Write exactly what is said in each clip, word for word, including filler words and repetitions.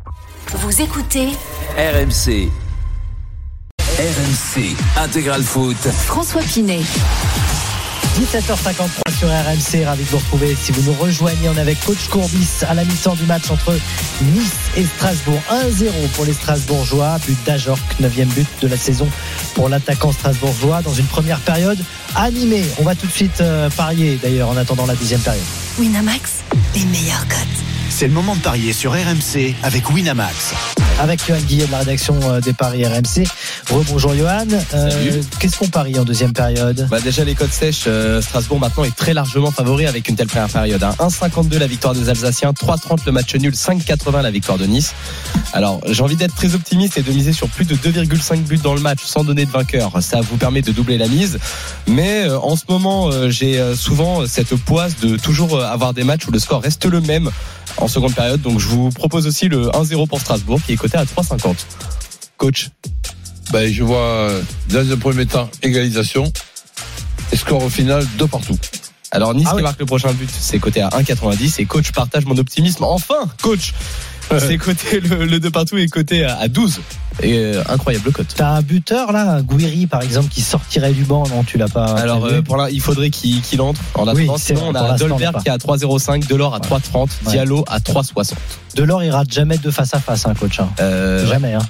Vous écoutez R M C. R M C Intégral Foot. François Pinet. dix-sept heures cinquante-trois sur R M C, ravi de vous retrouver. Si vous nous rejoignez, on est avec Coach Courbis à la mi-temps du match entre Nice et Strasbourg. un zéro pour les Strasbourgeois, but d'Ajorc, neuvième but de la saison pour l'attaquant strasbourgeois dans une première période animée. On va tout de suite euh, parier d'ailleurs en attendant la deuxième période. Winamax, les meilleurs cotes. C'est le moment de parier sur R M C avec Winamax. Avec Johan Guillet de la rédaction des paris R M C. Rebonjour Johan. Euh, qu'est-ce qu'on parie en deuxième période ? Bah déjà les cotes sèches, euh, Strasbourg maintenant est très largement favori avec une telle première période. Hein. un virgule cinquante-deux la victoire des Alsaciens, trois virgule trente le match nul, cinq virgule quatre-vingts la victoire de Nice. Alors j'ai envie d'être très optimiste et de miser sur plus de deux virgule cinq buts dans le match sans donner de vainqueur. Ça vous permet de doubler la mise. Mais euh, en ce moment, euh, j'ai euh, souvent cette poisse de toujours avoir des matchs où le score reste le même en seconde période. Donc je vous propose aussi le un zéro pour Strasbourg qui est coté à trois virgule cinquante. Coach ? Ben, je vois dans un premier temps égalisation et score au final deux partout. Alors Nice ah qui oui. marque le prochain but, c'est coté à un virgule quatre-vingt-dix et coach partage mon optimisme. Enfin, coach, c'est coté le, le deux partout est coté à douze. Et euh, incroyable cote. T'as un buteur là, Gouiri par exemple, qui sortirait du banc, non, tu l'as pas. Alors euh, pour là, il faudrait qu'il, qu'il entre en attendant. Oui, sinon vrai, on a Dolberg qui est à trois virgule zéro cinq, Delors à trois virgule trente, ouais. Diallo à trois virgule soixante. Delors il rate jamais de face à face, hein, coach. Hein. Euh, jamais. Hein.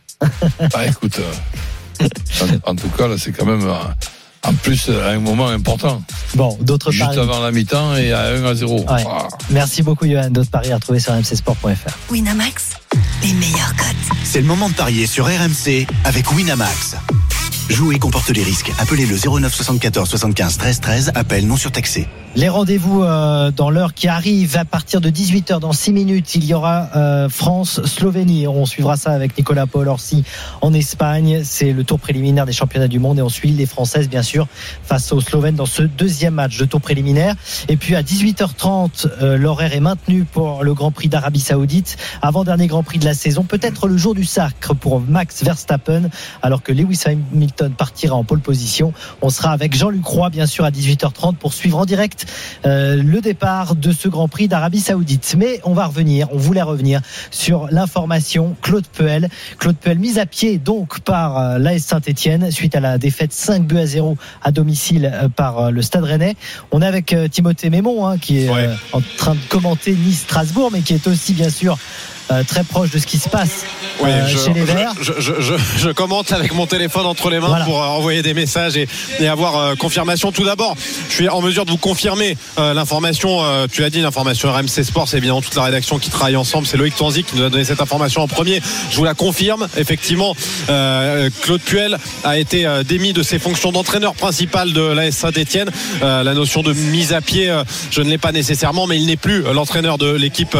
Bah écoute, euh, en, en tout cas là c'est quand même euh, en plus à un moment important. Bon, d'autres juste paris. Juste avant la mi-temps et à un à zéro. Ouais. Ah. Merci beaucoup Johan, d'autres paris à retrouver sur r m c sport point f r. Winamax, les meilleurs cotes. C'est le moment de parier sur R M C avec Winamax. Jouer comporte les risques. Appelez le zéro neuf soixante-quatorze soixante-quinze treize treize. Appel non surtaxé. Les rendez-vous euh, dans l'heure qui arrive à partir de dix-huit heures dans six minutes, il y aura euh, France-Slovénie. On suivra ça avec Nicolas Paul-Orsi en Espagne. C'est le tour préliminaire des championnats du monde et on suit les Françaises bien sûr face aux Slovènes dans ce deuxième match de tour préliminaire. Et puis à dix-huit heures trente, euh, l'horaire est maintenu pour le Grand Prix d'Arabie Saoudite, avant-dernier Grand Prix de la saison, peut-être le jour du sacre pour Max Verstappen, alors que Lewis Hamilton partira en pole position. On sera avec Jean-Luc Roy bien sûr à dix-huit heures trente pour suivre en direct Euh, le départ de ce Grand Prix d'Arabie Saoudite. Mais on va revenir, on voulait revenir sur l'information Claude Puel. Claude Puel mise à pied donc par euh, l'A S Saint-Etienne suite à la défaite cinq buts à zéro à domicile euh, par euh, le Stade Rennais. On est avec euh, Timothée Mémon hein, qui est ouais. euh, en train de commenter Nice-Strasbourg mais qui est aussi bien sûr Euh, très proche de ce qui se passe oui, euh, je, chez les Verts. Je, je, je, je commente avec mon téléphone entre les mains voilà. pour euh, envoyer des messages et, et avoir euh, confirmation. Tout d'abord, je suis en mesure de vous confirmer euh, l'information. Euh, tu l'as dit, l'information R M C Sport, c'est évidemment toute la rédaction qui travaille ensemble. C'est Loïc Tanzi qui nous a donné cette information en premier. Je vous la confirme. Effectivement, euh, Claude Puel a été euh, démis de ses fonctions d'entraîneur principal de l'A S Saint-Etienne. Euh, la notion de mise à pied, euh, je ne l'ai pas nécessairement, mais il n'est plus l'entraîneur de l'équipe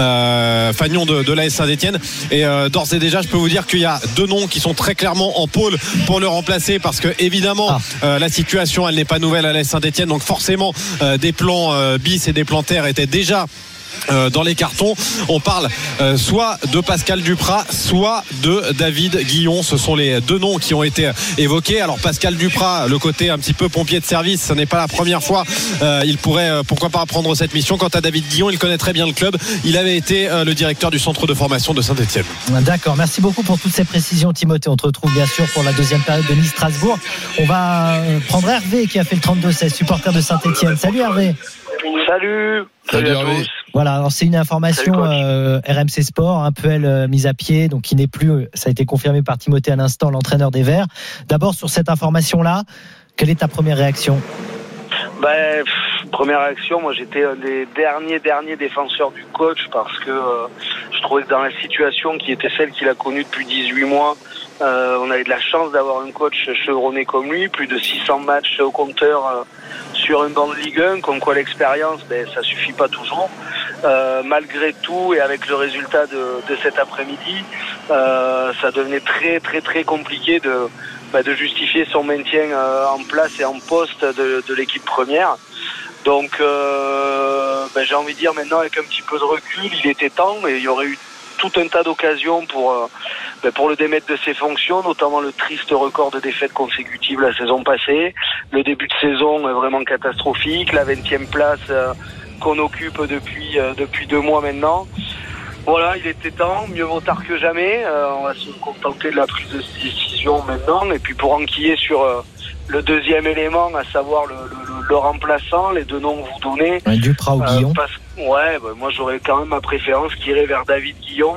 euh, Fagnon de, de l'A S Saint-Etienne. Et euh, d'ores et déjà, je peux vous dire qu'il y a deux noms qui sont très clairement en pôle pour le remplacer parce que évidemment, ah. euh, la situation, elle n'est pas nouvelle à l'A S Saint-Etienne. Donc forcément, euh, des plans euh, bis et des plans terre étaient déjà Euh, dans les cartons. On parle euh, soit de Pascal Duprat, soit de David Guillon. Ce sont les deux noms qui ont été évoqués. Alors Pascal Duprat, le côté un petit peu pompier de service, ce n'est pas la première fois. Euh, il pourrait euh, pourquoi pas prendre cette mission. Quant à David Guillon, il connaît très bien le club. Il avait été euh, le directeur du centre de formation de Saint-Etienne. D'accord, merci beaucoup pour toutes ces précisions Timothée. On te retrouve bien sûr pour la deuxième période de Nice-Strasbourg. On va prendre Hervé qui a fait le trente-deux seize, supporter de Saint-Etienne. Salut Hervé. Salut. Salut, Salut à tous. Voilà, alors c'est une information euh, R M C Sport, un Puel euh, mise à pied, donc qui n'est plus, ça a été confirmé par Timothée à l'instant, l'entraîneur des Verts. D'abord sur cette information-là, quelle est ta première réaction ? Ben, pff, première réaction, moi j'étais un des derniers derniers défenseurs du coach parce que euh, je trouvais que dans la situation qui était celle qu'il a connue depuis dix-huit mois, euh, on avait de la chance d'avoir un coach chevronné comme lui, plus de six cents matchs au compteur euh, sur un banc de Ligue un, comme quoi l'expérience, ben, ça suffit pas toujours. Euh, malgré tout et avec le résultat de, de cet après-midi, euh, ça devenait très très très compliqué de Bah de justifier son maintien euh, en place et en poste de, de l'équipe première. Donc euh, bah j'ai envie de dire maintenant avec un petit peu de recul, il était temps, mais il y aurait eu tout un tas d'occasions pour, euh, bah pour le démettre de ses fonctions, notamment le triste record de défaites consécutives la saison passée, le début de saison est vraiment catastrophique, la vingtième place euh, qu'on occupe depuis, euh, depuis deux mois maintenant. Voilà, il était temps, mieux vaut tard que jamais. Euh, on va se contenter de la prise de décision maintenant. Et puis pour enquiller sur euh, le deuxième élément, à savoir le, le, le remplaçant, les deux noms que vous donnez. Ouais, Duprat ou euh, Guillon. parce, Ouais, bah, moi j'aurais quand même ma préférence qui irait vers David Guillon.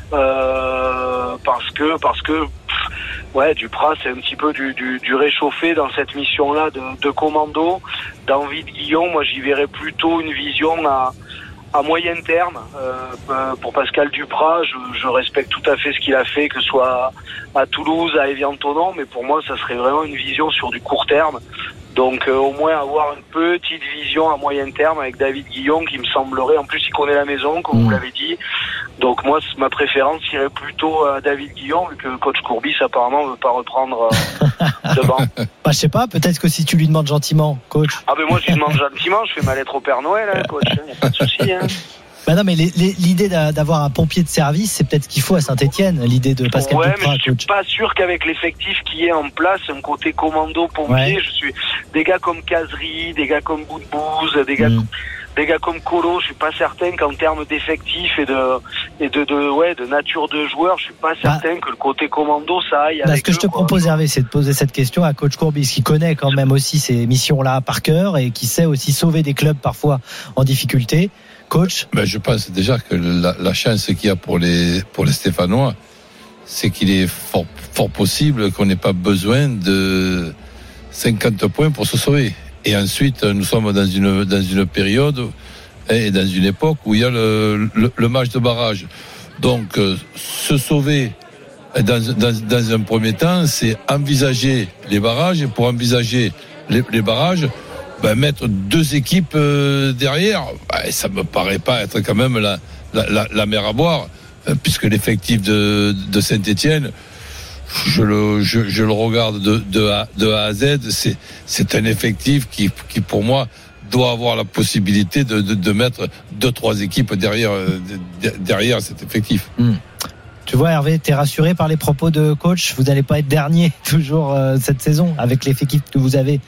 Euh, parce que, parce que pff, ouais, Duprat c'est un petit peu du, du, du réchauffé dans cette mission-là de, de commando. D'envie de Guillon, moi j'y verrais plutôt une vision à à moyen terme. Euh, pour Pascal Duprat, je, je respecte tout à fait ce qu'il a fait, que ce soit à Toulouse, à Évian-Tonon, mais pour moi, ça serait vraiment une vision sur du court terme. Donc euh, au moins avoir une petite vision à moyen terme avec David Guillon, qui me semblerait, en plus il connaît la maison, comme mmh. vous l'avez dit. Donc moi, ma préférence irait plutôt à David Guillon, vu que coach Courbis apparemment ne veut pas reprendre euh, de banc. Bah, je sais pas, peut-être que si tu lui demandes gentiment, coach. Ah ben moi je lui demande gentiment, je fais ma lettre au Père Noël, hein, coach, il n'y a pas de souci. Hein. Bah non, mais les, les, l'idée d'avoir un pompier de service, c'est peut-être ce qu'il faut à Saint-Etienne, l'idée de Pascal ouais, Duprat. Mais je suis pas sûr qu'avec l'effectif qui est en place, un côté commando pompier, ouais. je suis des gars comme Cazerie, des gars comme Boudbouz, des gars. Mmh. Des gars comme Colo, je suis pas certain qu'en termes d'effectifs et de et de, de ouais de nature de joueurs, je suis pas certain bah, que le côté commando ça aille. Bah, avec ce que eux, je te quoi. propose, Hervé, c'est de poser cette question à coach Courbis, qui connaît quand même aussi ces missions-là par cœur et qui sait aussi sauver des clubs parfois en difficulté. Coach. Ben, je pense déjà que la, la chance qu'il y a pour les pour les Stéphanois, c'est qu'il est fort fort possible qu'on n'ait pas besoin de cinquante points pour se sauver. Et ensuite, nous sommes dans une dans une période et dans une époque où il y a le, le, le match de barrage. Donc, euh, se sauver dans, dans, dans un premier temps, c'est envisager les barrages. Et pour envisager les, les barrages, ben, mettre deux équipes euh, derrière, ben, ça me paraît pas être quand même la, la, la, la mer à boire, euh, puisque l'effectif de, de Saint-Etienne, Je le, je, je le regarde de, de, A, de A à Z. C'est, c'est un effectif qui, qui, pour moi, doit avoir la possibilité de, de, de mettre deux, trois équipes derrière, de, derrière cet effectif. Mmh. Tu vois, Hervé, t'es rassuré par les propos de coach. Vous n'allez pas être dernier toujours euh, cette saison avec l'effectif que vous avez.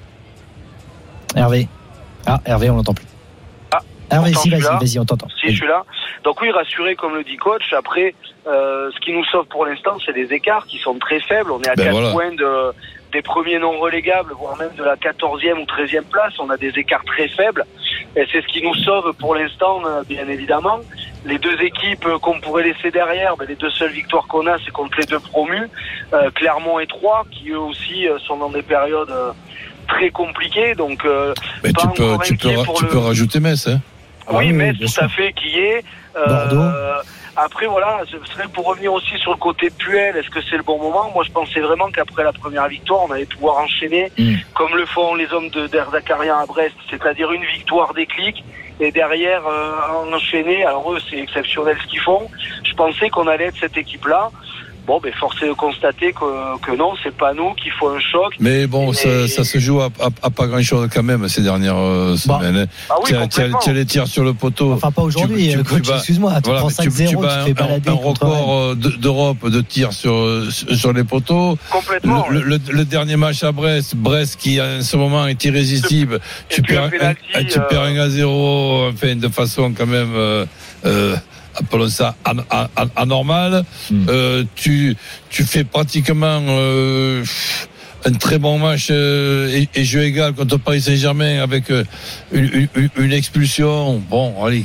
Hervé. Ah, Hervé, on l'entend plus. Ah, Hervé, si, vas-y, vas-y, on t'entend. Si, je suis là. Donc oui, rassuré, comme le dit coach. Après, euh, ce qui nous sauve pour l'instant, c'est des écarts qui sont très faibles. On est à ben quatre voilà. points de, des premiers non relégables, voire même de la quatorzième ou treizième place. On a des écarts très faibles. Et c'est ce qui nous sauve pour l'instant, bien évidemment. Les deux équipes qu'on pourrait laisser derrière, ben les deux seules victoires qu'on a, c'est contre les deux promus, euh, Clermont et Troyes, qui eux aussi euh, sont dans des périodes euh, très compliquées. Donc, euh, mais tu peux, tu peux, tu le... peux rajouter Metz, hein. Oui, Metz, oui, tout à fait, qui est. Euh, Bordeaux. Après, voilà, c'est pour revenir aussi sur le côté Puel, est-ce que c'est le bon moment ? Moi, je pensais vraiment qu'après la première victoire, on allait pouvoir enchaîner, mmh. comme le font les hommes de d'Erzakarian à Brest, c'est-à-dire une victoire déclic, et derrière, euh, enchaîner. Alors eux, c'est exceptionnel ce qu'ils font. Je pensais qu'on allait être cette équipe-là. Bon, ben, force est de constater que, que non, c'est pas nous qu'il faut un choc. Mais bon, et, ça, et... ça se joue à, à, à pas grand chose quand même ces dernières euh, bon. semaines. Ah oui, tiens, tiens, les tirs sur le poteau. Enfin, pas aujourd'hui, tu, tu, coach, tu vas, excuse-moi. Tu voilà, prends cinq zéro, tu, tu, tu fais balader un, un record d'Europe de tirs sur, sur les poteaux. Complètement. Le, le, le dernier match à Brest, Brest qui en ce moment est irrésistible. Tu perds un, penalty, un, tu perds un à zéro, enfin, de façon quand même, euh, euh, appelons ça an, an, an, anormal. Mm. Euh, tu tu fais pratiquement euh, un très bon match euh, et, et jeu égal contre Paris Saint-Germain avec euh, une, une, une expulsion. Bon, allez.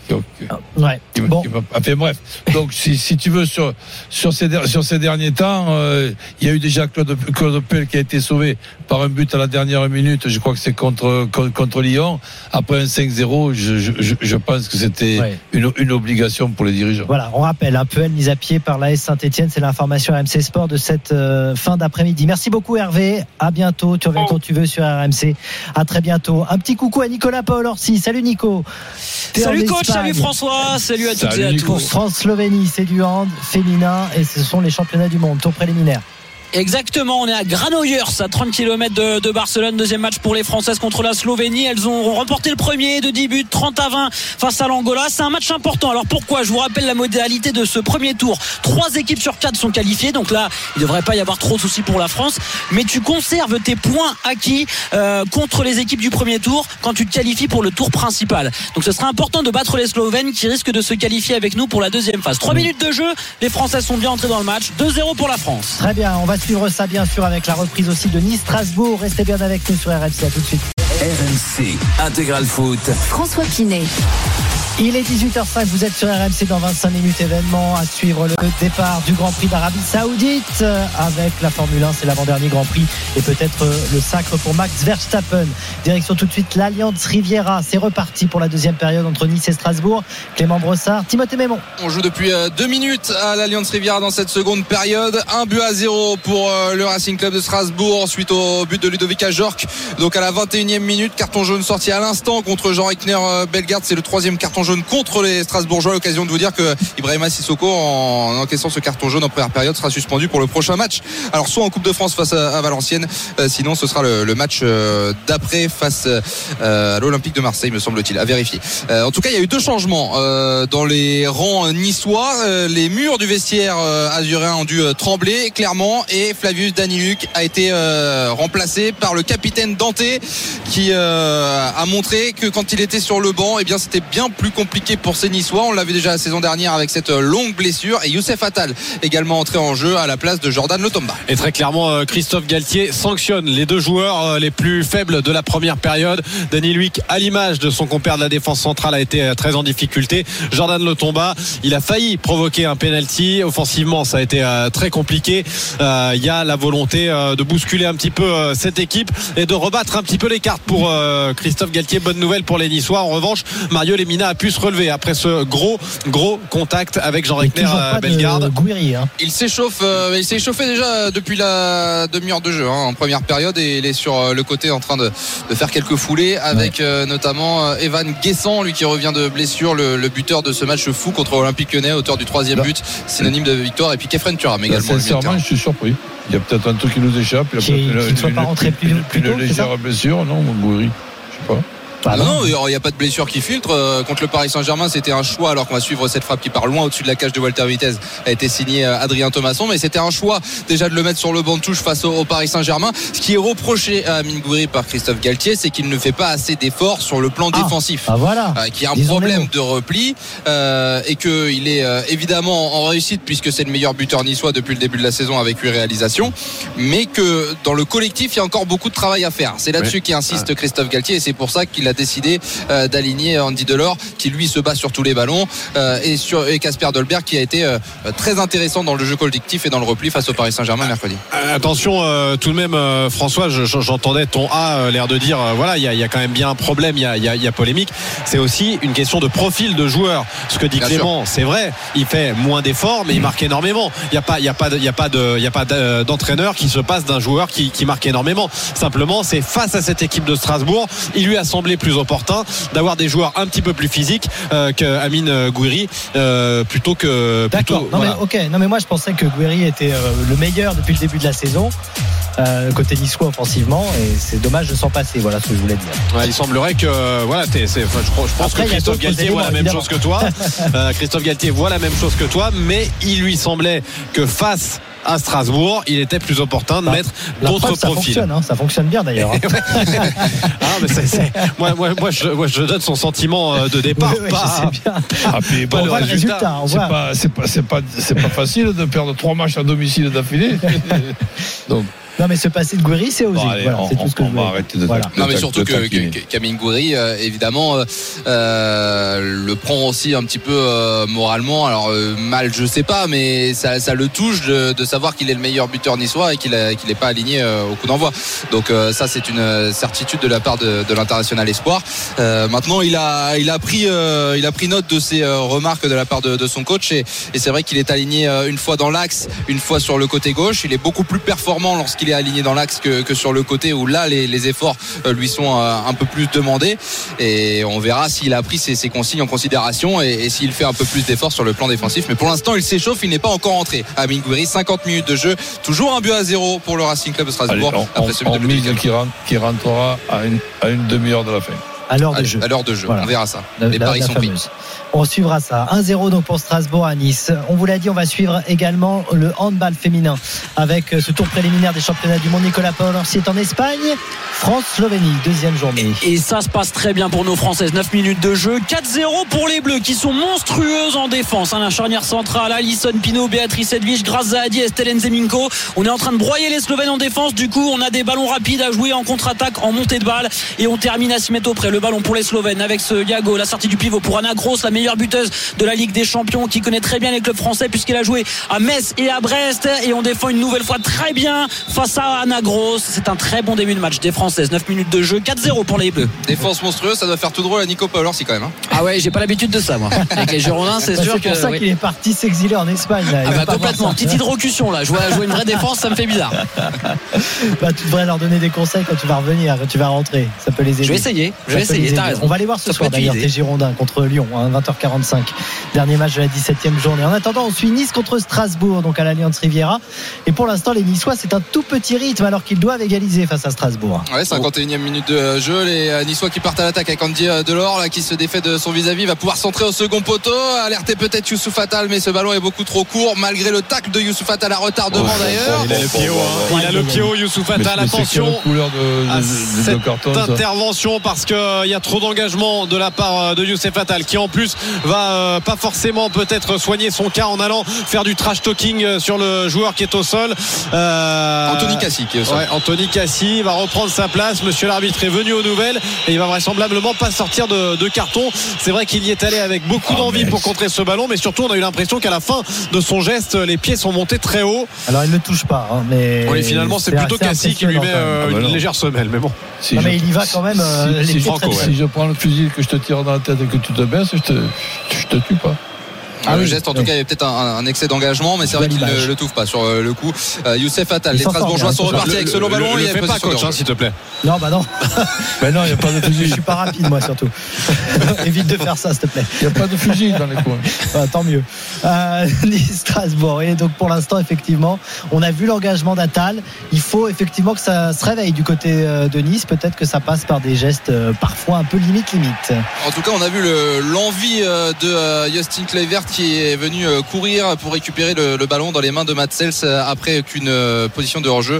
Ouais. Qui, bon. qui, enfin, bref. Donc, si, si tu veux, sur, sur, ces, sur ces derniers temps, euh, il y a eu déjà Claude, Claude Puel qui a été sauvé par un but à la dernière minute. Je crois que c'est contre, contre, contre Lyon. Après un cinq zéro, je, je, je pense que c'était ouais. une, une obligation pour les dirigeants. Voilà, on rappelle, un Puel mis à pied par l'A S Saint-Etienne. C'est l'information R M C Sport de cette euh, fin d'après-midi. Merci beaucoup, Hervé. À bientôt. Tu reviens quand tu veux sur R M C. À très bientôt. Un petit coucou à Nicolas Paul-Orsi. Salut, Nico. T'es salut, coach. Salut François, salut à toutes salut et à tous. France-Slovénie, c'est du hand féminin et ce sont les championnats du monde, tour préliminaire. Exactement, on est à Granollers, à trente kilomètres de, de Barcelone. Deuxième match pour les Françaises contre la Slovénie. Elles ont remporté le premier de dix buts, trente à vingt face à l'Angola. C'est un match important. Alors pourquoi ? Je vous rappelle la modalité de ce premier tour. Trois équipes sur quatre sont qualifiées. Donc là, il ne devrait pas y avoir trop de soucis pour la France. Mais tu conserves tes points acquis euh, contre les équipes du premier tour quand tu te qualifies pour le tour principal. Donc ce sera important de battre les Slovènes qui risquent de se qualifier avec nous pour la deuxième phase. Trois minutes de jeu. Les Françaises sont bien entrées dans le match. deux zéro pour la France. Très bien, on va suivre ça bien sûr avec la reprise aussi de Nice-Strasbourg. Restez bien avec nous sur R M C, à tout de suite. R M C Intégral Foot. François Pinet. Il est dix-huit heures cinq, vous êtes sur R M C. Dans vingt-cinq minutes, événement à suivre, le départ du Grand Prix d'Arabie Saoudite avec la Formule un, c'est l'avant-dernier Grand Prix et peut-être le sacre pour Max Verstappen. Direction tout de suite l'Allianz Riviera, c'est reparti pour la deuxième période entre Nice et Strasbourg. Clément Brossard, Timothée Mémon. On joue depuis deux minutes à l'Allianz Riviera dans cette seconde période, un but à zéro pour le Racing Club de Strasbourg suite au but de Ludovic Ajorc. Donc à la vingt et unième minute, carton jaune sorti à l'instant contre Jean Reichner Bellegarde, c'est le troisième carton jaune contre les Strasbourgeois. L'occasion de vous dire que Ibrahima Sissoko, en encaissant ce carton jaune en première période, sera suspendu pour le prochain match. Alors soit en Coupe de France face à, à Valenciennes, euh, sinon ce sera le, le match euh, d'après face euh, à l'Olympique de Marseille, me semble-t-il, à vérifier. Euh, en tout cas, il y a eu deux changements euh, dans les rangs niçois. Euh, les murs du vestiaire euh, azuréen ont dû euh, trembler clairement et Flavius Daniluk a été euh, remplacé par le capitaine Danté qui euh, a montré que quand il était sur le banc, eh bien c'était bien plus compliqué pour ces Niçois. On l'a vu déjà la saison dernière avec cette longue blessure. Et Youssef Attal également entré en jeu à la place de Jordan Lotomba. Et très clairement, Christophe Galtier sanctionne les deux joueurs les plus faibles de la première période. Dany Luick, à l'image de son compère de la défense centrale, a été très en difficulté. Jordan Lotomba, il a failli provoquer un penalty. Offensivement, ça a été très compliqué. Euh, il y a la volonté de bousculer un petit peu cette équipe et de rebattre un petit peu les cartes pour Christophe Galtier. Bonne nouvelle pour les Niçois. En revanche, Mario Lemina a pu se relever après ce gros gros contact avec Jean Reichner Bellegarde. Hein. Il s'échauffe, euh, il s'est échauffé déjà depuis la demi-heure de jeu hein, en première période et il est sur le côté en train de, de faire quelques foulées avec ouais. euh, notamment euh, Evan Guessant, lui qui revient de blessure, le, le buteur de ce match fou contre Olympique Lyonnais, auteur du troisième but, synonyme de victoire, et puis Kefren Thuram également. Sincèrement, je suis surpris. Il y a peut-être un truc qui nous échappe. Il y a peut-être une, une, une, plus, une, plus tôt, une légère blessure, non, Gouiri, je sais pas. Ah non, il n'y a pas de blessure qui filtre. Euh, contre le Paris Saint-Germain, c'était un choix, alors qu'on va suivre cette frappe qui part loin au-dessus de la cage de Walter Vitez, a été signé Adrien Thomasson, mais c'était un choix déjà de le mettre sur le banc de touche face au, au Paris Saint-Germain. Ce qui est reproché à Amine Gouiri par Christophe Galtier, c'est qu'il ne fait pas assez d'efforts sur le plan ah, défensif. Ah voilà. Euh, qui a un problème de repli euh, et qu'il est euh, évidemment en réussite puisque c'est le meilleur buteur niçois depuis le début de la saison avec huit réalisations, mais que dans le collectif, il y a encore beaucoup de travail à faire. C'est là-dessus oui. qu'insiste Christophe Galtier et c'est pour ça qu'il a décidé euh, d'aligner Andy Delors qui lui se bat sur tous les ballons euh, et sur et Casper Dolberg qui a été euh, très intéressant dans le jeu collectif et dans le repli face au Paris Saint-Germain mercredi. Euh, attention euh, tout de même euh, François, je, j'entendais ton A euh, l'air de dire euh, voilà il y, y a quand même bien un problème, il y a, y, a, y a polémique. C'est aussi une question de profil de joueur. Ce que dit bien Clément, sûr. C'est vrai, il fait moins d'efforts mais il marque énormément. Il n'y a pas, il y a pas, il y a pas de, il y a pas d'entraîneur qui se passe d'un joueur qui, qui marque énormément. Simplement, c'est face à cette équipe de Strasbourg, il lui a semblé plus opportun d'avoir des joueurs un petit peu plus physiques euh, qu'Amine Gouiri euh, plutôt que d'accord plutôt, non voilà. mais ok non mais moi je pensais que Gouiri était euh, le meilleur depuis le début de la saison euh, côté niçois offensivement et c'est dommage de s'en passer, voilà ce que je voulais dire. Ouais, il semblerait que euh, voilà t'es, c'est, enfin, je, je pense Après, que Christophe Galtier voit la même évidemment. chose que toi euh, Christophe Galtier voit la même chose que toi mais il lui semblait que face à Strasbourg, il était plus opportun de bah, mettre d'autres preuve, ça profils. Fonctionne, hein, ça fonctionne bien d'ailleurs. ah, mais c'est, c'est, moi, moi, moi, je, moi, je donne son sentiment de départ. Oui, oui, pas, je sais bien. Ah, puis, bon, on voit le résultat. C'est pas, c'est pas, c'est pas, c'est pas facile de perdre trois matchs à domicile d'affilée. Donc. Non mais se passer de Gouiri c'est osé. Bon, allez, voilà, on, c'est tout ce que on je va arrêter de voilà. Non mais surtout que, que, qu'Amine Gouiri euh, évidemment euh, le prend aussi un petit peu euh, moralement. Alors euh, mal je sais pas mais ça, ça le touche de, de savoir qu'il est le meilleur buteur niçois et qu'il a, qu'il est pas aligné euh, au coup d'envoi. Donc euh, ça c'est une certitude de la part de, de l'international espoir. Euh, maintenant il a il a pris euh, il a pris note de ces euh, remarques de la part de, de son coach et, et c'est vrai qu'il est aligné euh, une fois dans l'axe, une fois sur le côté gauche. Il est beaucoup plus performant lorsqu'il qu'il est aligné dans l'axe que, que sur le côté où là les, les efforts lui sont un peu plus demandés, et on verra s'il a pris ses, ses consignes en considération et, et s'il fait un peu plus d'efforts sur le plan défensif. Mais pour l'instant il s'échauffe, il n'est pas encore entré. Amine Gouiri, cinquante minutes de jeu, toujours un but à zéro pour le Racing Club de Strasbourg. Allez, on, après ce on, on mise qui, rentre, qui rentrera à une, à une demi-heure de la fin. À l'heure de jeu. À l'heure de jeu, voilà. On verra ça. La, les la, paris la sont fameuse. pris. On suivra ça. un zéro donc pour Strasbourg à Nice. On vous l'a dit, on va suivre également le handball féminin avec ce tour préliminaire des championnats du monde. Nicolas Paolorsi est en Espagne. France-Slovénie, deuxième journée. Et, et ça se passe très bien pour nos Françaises. neuf minutes de jeu. quatre zéro pour les Bleus qui sont monstrueuses en défense. Hein, la charnière centrale, Alison Pino, Béatrice Edwige, Grazadi, Estelle Nzeminko. On est en train de broyer les Slovènes en défense. Du coup, on a des ballons rapides à jouer en contre-attaque, en montée de balle. Et on termine à six mètres auprès. Le ballon pour les Slovènes avec ce Yago, la sortie du pivot pour Anna Gross, la meilleure buteuse de la Ligue des Champions, qui connaît très bien les clubs français puisqu'elle a joué à Metz et à Brest. Et on défend une nouvelle fois très bien face à Anna Gross. C'est un très bon début de match des Françaises. neuf minutes de jeu, quatre zéro pour les Bleus. Défense monstrueuse, ça doit faire tout drôle à Nico Paolorsi quand même. Hein. Ah ouais, j'ai pas l'habitude de ça moi. Avec les Girondins, c'est bah, sûr c'est que. pour ça oui. qu'il est parti s'exiler en Espagne. Là. Ah bah complètement, petite hydrocution là. Jouer, jouer une vraie défense, ça me fait bizarre. Bah, tu devrais leur donner des conseils quand tu vas revenir, quand tu vas rentrer. Ça peut les aider. Je vais essayer. Je vais essayer. T'as raison. On va aller voir ce ça soir d'ailleurs tes Girondins contre Lyon, hein, vingt heures quarante-cinq. Dernier match de la dix-septième journée. En attendant, on suit Nice contre Strasbourg, donc à l'Allianz Riviera. Et pour l'instant, les Niçois, c'est un tout petit rythme alors qu'ils doivent égaliser face à Strasbourg. Ouais, cinquante et unième minute de jeu. Les Niçois qui partent à l'attaque avec Andy Delors, là, qui se défait de son vis-à-vis, va pouvoir centrer au second poteau. Alerter peut-être Youssouf Attal, mais ce ballon est beaucoup trop court, malgré le tacle de Youssouf Attal à retardement oh, d'ailleurs. Il a le pied haut, hein. Il a le pied haut, Youssouf Attal. Attention de, de, à de, cette de carton, intervention, parce qu'il euh, y a trop d'engagement de la part de Youssouf Attal, qui en plus va euh, pas forcément peut-être soigner son cas en allant faire du trash talking sur le joueur qui est au sol. Euh, Anthony Cassi qui est au sol. Ouais, Anthony Cassi va reprendre sa place. Monsieur l'arbitre est venu aux nouvelles et il va vraisemblablement pas sortir de, de carton. C'est vrai qu'il y est allé avec beaucoup oh, d'envie pour contrer ce ballon, mais surtout on a eu l'impression qu'à la fin de son geste, les pieds sont montés très haut. Alors il ne touche pas, hein, mais oui, finalement c'est, c'est plutôt Cassi qui lui met euh, ah bah une légère semelle, mais bon. Si non, je... mais il y va quand même. Euh, si, les si, Franco, ouais. si je prends le fusil que je te tire dans la tête et que tu te baisses, je te, je te tue pas. Ah, le oui, geste en tout oui. cas il y a peut-être un, un excès d'engagement, mais c'est vrai qu'il ne le touche pas sur le coup. euh, Youssef Attal, les Strasbourgeois sont repartis avec ce long ballon. Il ne fait pas coach hein, s'il te plaît. Non bah non. Mais non, il n'y a pas de fusil. Je suis pas rapide moi surtout. Évite de faire ça s'il te plaît. Il n'y a pas de fusil dans les coins. Bah, tant mieux. euh, Strasbourg. Et donc pour l'instant effectivement on a vu l'engagement d'Attal. Il faut effectivement que ça se réveille du côté de Nice. Peut-être que ça passe par des gestes parfois un peu limite limite. En tout cas on a vu le, l'envie de Justin Kluivert qui est venu courir pour récupérer le, le ballon dans les mains de Mats Sels après qu'une position de hors-jeu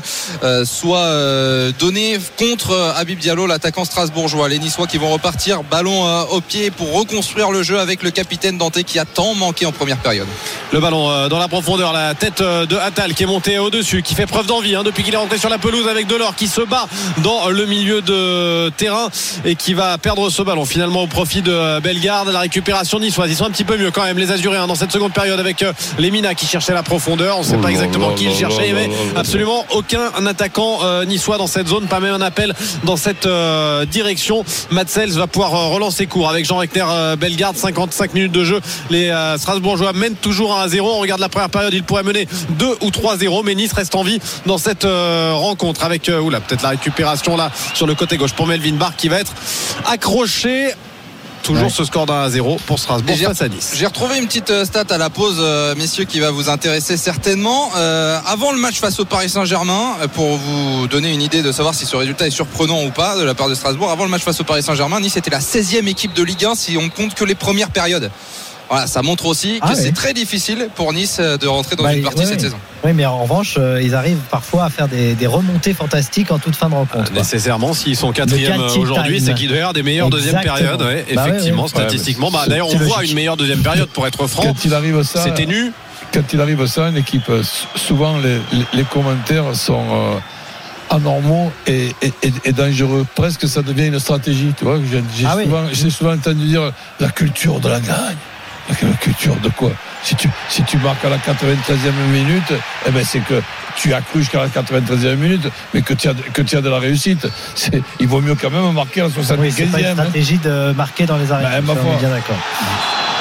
soit donnée contre Habib Diallo, l'attaquant strasbourgeois. Les Niçois qui vont repartir ballon au pied pour reconstruire le jeu avec le capitaine Dante qui a tant manqué en première période. Le ballon dans la profondeur, la tête de Attal qui est monté au-dessus, qui fait preuve d'envie hein, depuis qu'il est rentré sur la pelouse avec Delors qui se bat dans le milieu de terrain et qui va perdre ce ballon finalement au profit de Bellegarde. La récupération niçoise, ils sont un petit peu mieux quand même les Azuréens dans cette seconde période avec euh, Lemina qui cherchait la profondeur. On ne sait oh pas exactement là, qui là, il cherchait, là, mais là, là, absolument aucun attaquant euh, niçois dans cette zone, pas même un appel dans cette euh, direction. Mats Sels va pouvoir euh, relancer court avec Jean Reckner euh, Bellegarde. Cinquante-cinq minutes de jeu. Les euh, Strasbourgeois mènent toujours un à zéro. On regarde la première période, il pourrait mener deux ou trois zéro, mais Nice reste en vie dans cette euh, rencontre avec euh, oula, peut-être la récupération là sur le côté gauche pour Melvin Barr qui va être accroché. Toujours ouais. ce score d'un à zéro pour Strasbourg face à Nice. J'ai retrouvé une petite stat à la pause, euh, messieurs, qui va vous intéresser certainement. Euh, avant le match face au Paris Saint-Germain, pour vous donner une idée de savoir si ce résultat est surprenant ou pas de la part de Strasbourg, avant le match face au Paris Saint-Germain, Nice était la seizième équipe de Ligue un si on compte que les premières périodes. Voilà, ça montre aussi que ah, c'est oui. très difficile pour Nice de rentrer dans bah, une partie ouais, cette ouais. saison. Oui, mais en revanche, euh, ils arrivent parfois à faire des, des remontées fantastiques en toute fin de rencontre. Euh, nécessairement, s'ils sont quatrième aujourd'hui, time. C'est qu'ils doivent avoir des meilleures deuxièmes périodes. Ouais, bah effectivement, ouais, ouais. statistiquement. Bah, d'ailleurs, on voit une meilleure deuxième période pour être franc. Quand il arrive ça, c'était nu. Quand il arrive ça, une équipe, souvent les, les commentaires sont euh, anormaux et, et, et dangereux. Presque, ça devient une stratégie. Tu vois, j'ai, j'ai, ah, souvent, oui. j'ai souvent entendu dire la culture de la gagne. La culture de quoi ? Si tu, si tu marques à la quatre-vingt-treizième minute, eh ben c'est que tu as cru jusqu'à la quatre-vingt-treizième minute, mais que tu as, que tu as de la réussite. C'est, il vaut mieux quand même marquer à la soixante-quinzième. Oui, c'est pas une stratégie hein. de marquer dans les arrêts. Ben, on est bien d'accord.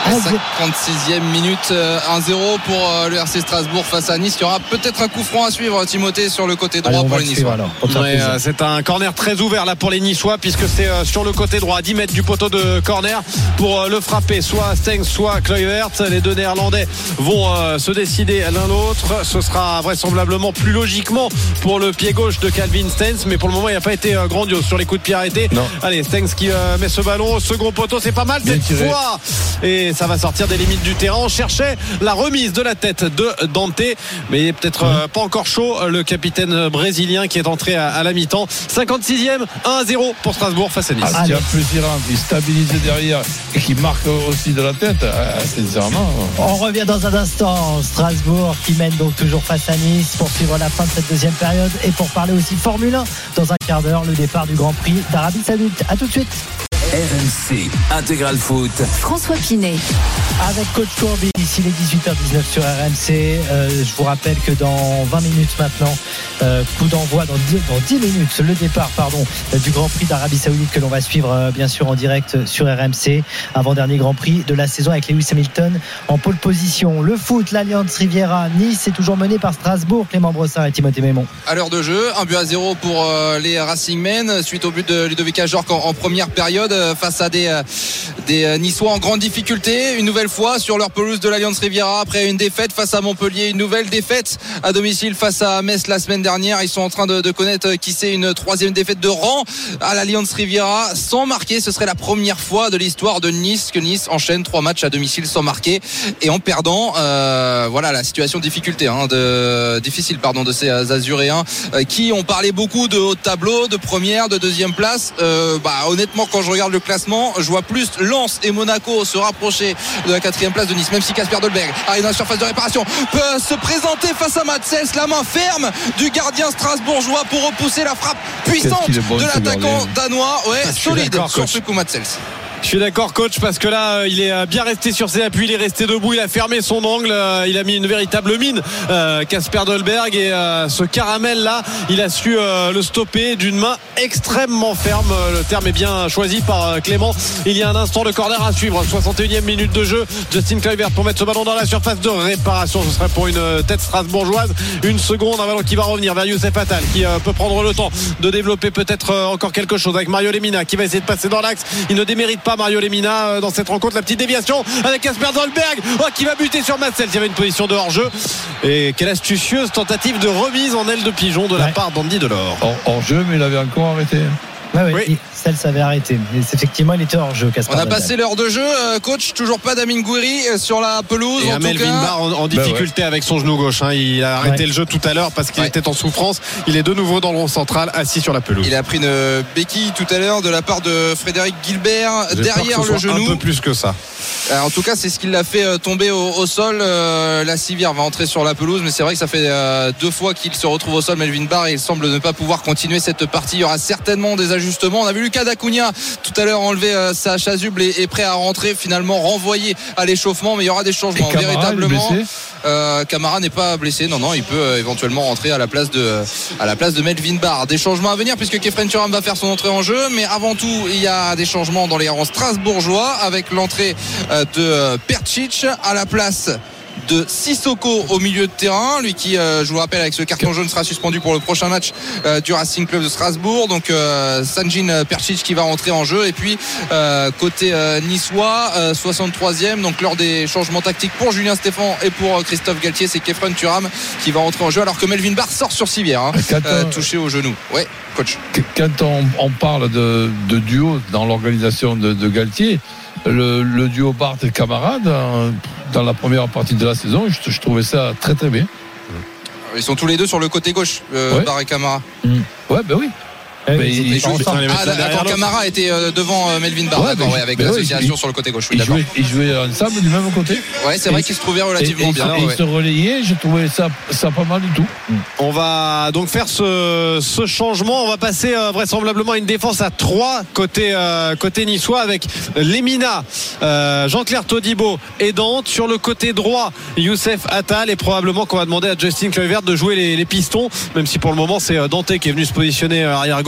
cinquante-sixième minute, un zéro pour le R C Strasbourg face à Nice. Il y aura peut-être un coup franc à suivre, Timothée, sur le côté droit. Allez, pour les Niçois. Ouais, euh, c'est un corner très ouvert là pour les Niçois, puisque c'est euh, sur le côté droit, à dix mètres du poteau de corner, pour euh, le frapper soit Stengs soit Kluivert. Les deux Néerlandais vont euh, se décider l'un l'autre. Ce sera vraisemblablement plus logiquement pour le pied gauche de Calvin Stengs, mais pour le moment il n'a pas été euh, grandiose sur les coups de pied arrêtés. Non. Allez, Stengs qui euh, met ce ballon au second poteau, c'est pas mal cette fois, et ça va sortir des limites du terrain. On cherchait la remise de la tête de Dante, mais peut-être euh, pas encore chaud, le capitaine brésilien qui est entré à, à la mi-temps. cinquante-sixième, un à zéro pour Strasbourg face à Nice. Ah, s'il y a plus d'Iran qui stabilise derrière et qui marque aussi de la tête, euh, sincèrement. On revient dans un instant. Strasbourg qui mène donc toujours face à Nice pour suivre la fin de cette deuxième période et pour parler aussi Formule un dans un quart d'heure, le départ du Grand Prix d'Arabie Saoudite. À tout de suite. R M C Intégral Foot. François Pinet. Avec coach Courbis, il est dix-huit heures dix-neuf sur R M C. Euh, je vous rappelle que dans vingt minutes maintenant, euh, coup d'envoi dans dix, dans dix minutes, le départ pardon, du Grand Prix d'Arabie Saoudite que l'on va suivre euh, bien sûr en direct sur R M C. Avant-dernier Grand Prix de la saison avec Lewis Hamilton en pole position. Le foot, l'Alliance Riviera, Nice est toujours mené par Strasbourg. Clément Brossard et Timothée Mémon. À l'heure de jeu, un but à zéro pour euh, les Racing Men suite au but de Ludovic Ajorc en, en première période euh, face à des, euh, des euh, Niçois en grande difficulté. Une nouvelle fois sur leur pelouse de l'Alliance Riviera après une défaite face à Montpellier, une nouvelle défaite à domicile face à Metz la semaine dernière. Ils sont en train de, de connaître qui c'est une troisième défaite de rang à l'Alliance Riviera sans marquer. Ce serait la première fois de l'histoire de Nice que Nice enchaîne trois matchs à domicile sans marquer et en perdant. Euh, voilà la situation difficulté, hein, de, difficile pardon, de ces Azuréens euh, qui ont parlé beaucoup de haut de tableau, de première, de deuxième place. Euh, bah, honnêtement, quand je regarde le classement, je vois plus Lens et Monaco se rapprocher de la quatrième place de Nice, même si Casper Dolberg arrive dans la surface de réparation, peut se présenter face à Matsels, la main ferme du gardien strasbourgeois pour repousser la frappe puissante bon, de l'attaquant danois. Ouais, ah, solide sur ce coup Matsels. Je suis d'accord coach, parce que là il est bien resté sur ses appuis, il est resté debout, il a fermé son angle, il a mis une véritable mine Casper euh, Dolberg, et euh, ce caramel là il a su euh, le stopper d'une main extrêmement ferme. Le terme est bien choisi par euh, Clément. Il y a un instant, le corner à suivre, soixante et unième minute de jeu. Justin Kluivert pour mettre ce ballon dans la surface de réparation, ce serait pour une tête strasbourgeoise. Une seconde, un ballon qui va revenir vers Youssef Attal qui euh, peut prendre le temps de développer peut-être euh, encore quelque chose avec Mario Lemina qui va essayer de passer dans l'axe. Il ne démérite pas Mario Lemina dans cette rencontre. La petite déviation avec Casper Dolberg, oh, qui va buter sur Matsels. Il y avait une position de hors-jeu, et quelle astucieuse tentative de remise en aile de pigeon de la ouais. part d'Andy Delors. Hors-jeu, mais il avait encore arrêté. Ouais, ouais, oui. Celle s'avait arrêté. Mais effectivement, il était hors jeu. On a passé l'heure de jeu, coach. Toujours pas d'Amin Gouiri sur la pelouse. Et en Melvin Barr en, en difficulté bah ouais. avec son genou gauche. Hein. Il a arrêté ouais. le jeu tout à l'heure parce qu'il ouais. était en souffrance. Il est de nouveau dans le rond central, assis sur la pelouse. Il a pris une béquille tout à l'heure de la part de Frédéric Gilbert. J'espère derrière que ce le genou. Un peu plus que ça. En tout cas, c'est ce qui l'a fait tomber au, au sol. La civière va entrer sur la pelouse, mais c'est vrai que ça fait deux fois qu'il se retrouve au sol, Melvin Barr, et il semble ne pas pouvoir continuer cette partie. Il y aura certainement des ajustements. On a vu Lucas Dacunia tout à l'heure enlever euh, sa chasuble et est prêt à rentrer, finalement renvoyé à l'échauffement, mais il y aura des changements Camara, véritablement. Euh, Camara n'est pas blessé, non non, il peut euh, éventuellement rentrer à la place de euh, à la place de Melvin Barr. Des changements à venir puisque Kefren Turam va faire son entrée en jeu, mais avant tout il y a des changements dans les rangs strasbourgeois avec l'entrée euh, de euh, Percic à la place de Sissoko au milieu de terrain, lui qui euh, je vous rappelle avec ce carton jaune sera suspendu pour le prochain match euh, du Racing Club de Strasbourg. Donc euh, Sanjin Percic qui va rentrer en jeu, et puis euh, côté euh, niçois, euh, soixante-troisième, donc lors des changements tactiques pour Julien Stéphan et pour euh, Christophe Galtier, c'est Kefren Turam qui va rentrer en jeu, alors que Melvin Barr sort sur civière, hein, euh, touché au genou. Ouais, coach. Quand on, on parle de, de duo dans l'organisation de, de Galtier, le, le duo Barth et Camara dans, dans la première partie de la saison, je, je trouvais ça très très bien. Ils sont tous les deux sur le côté gauche, euh, ouais. Barth et Camara. Mmh. Ouais, ben oui. Eh, mais ils, ils jouent, ah, attends, Camara était euh, devant euh, Melvin Barr, ouais, ouais, avec l'association ouais, sur le côté gauche. Oui, ils, jouaient, ils jouaient ensemble du même côté. Ouais, c'est vrai qu'ils se trouvaient relativement et, et, bien. Et ils ouais. se relayaient, j'ai trouvé ça, ça pas mal du tout. On va donc faire ce, ce changement. On va passer euh, vraisemblablement à une défense à trois côté, euh, côté niçois, avec Lemina, euh, Jean-Claire Todibo et Dante. Sur le côté droit, Youssef Attal, et probablement qu'on va demander à Justin Kluivert de jouer les, les pistons, même si pour le moment c'est Dante qui est venu se positionner arrière gauche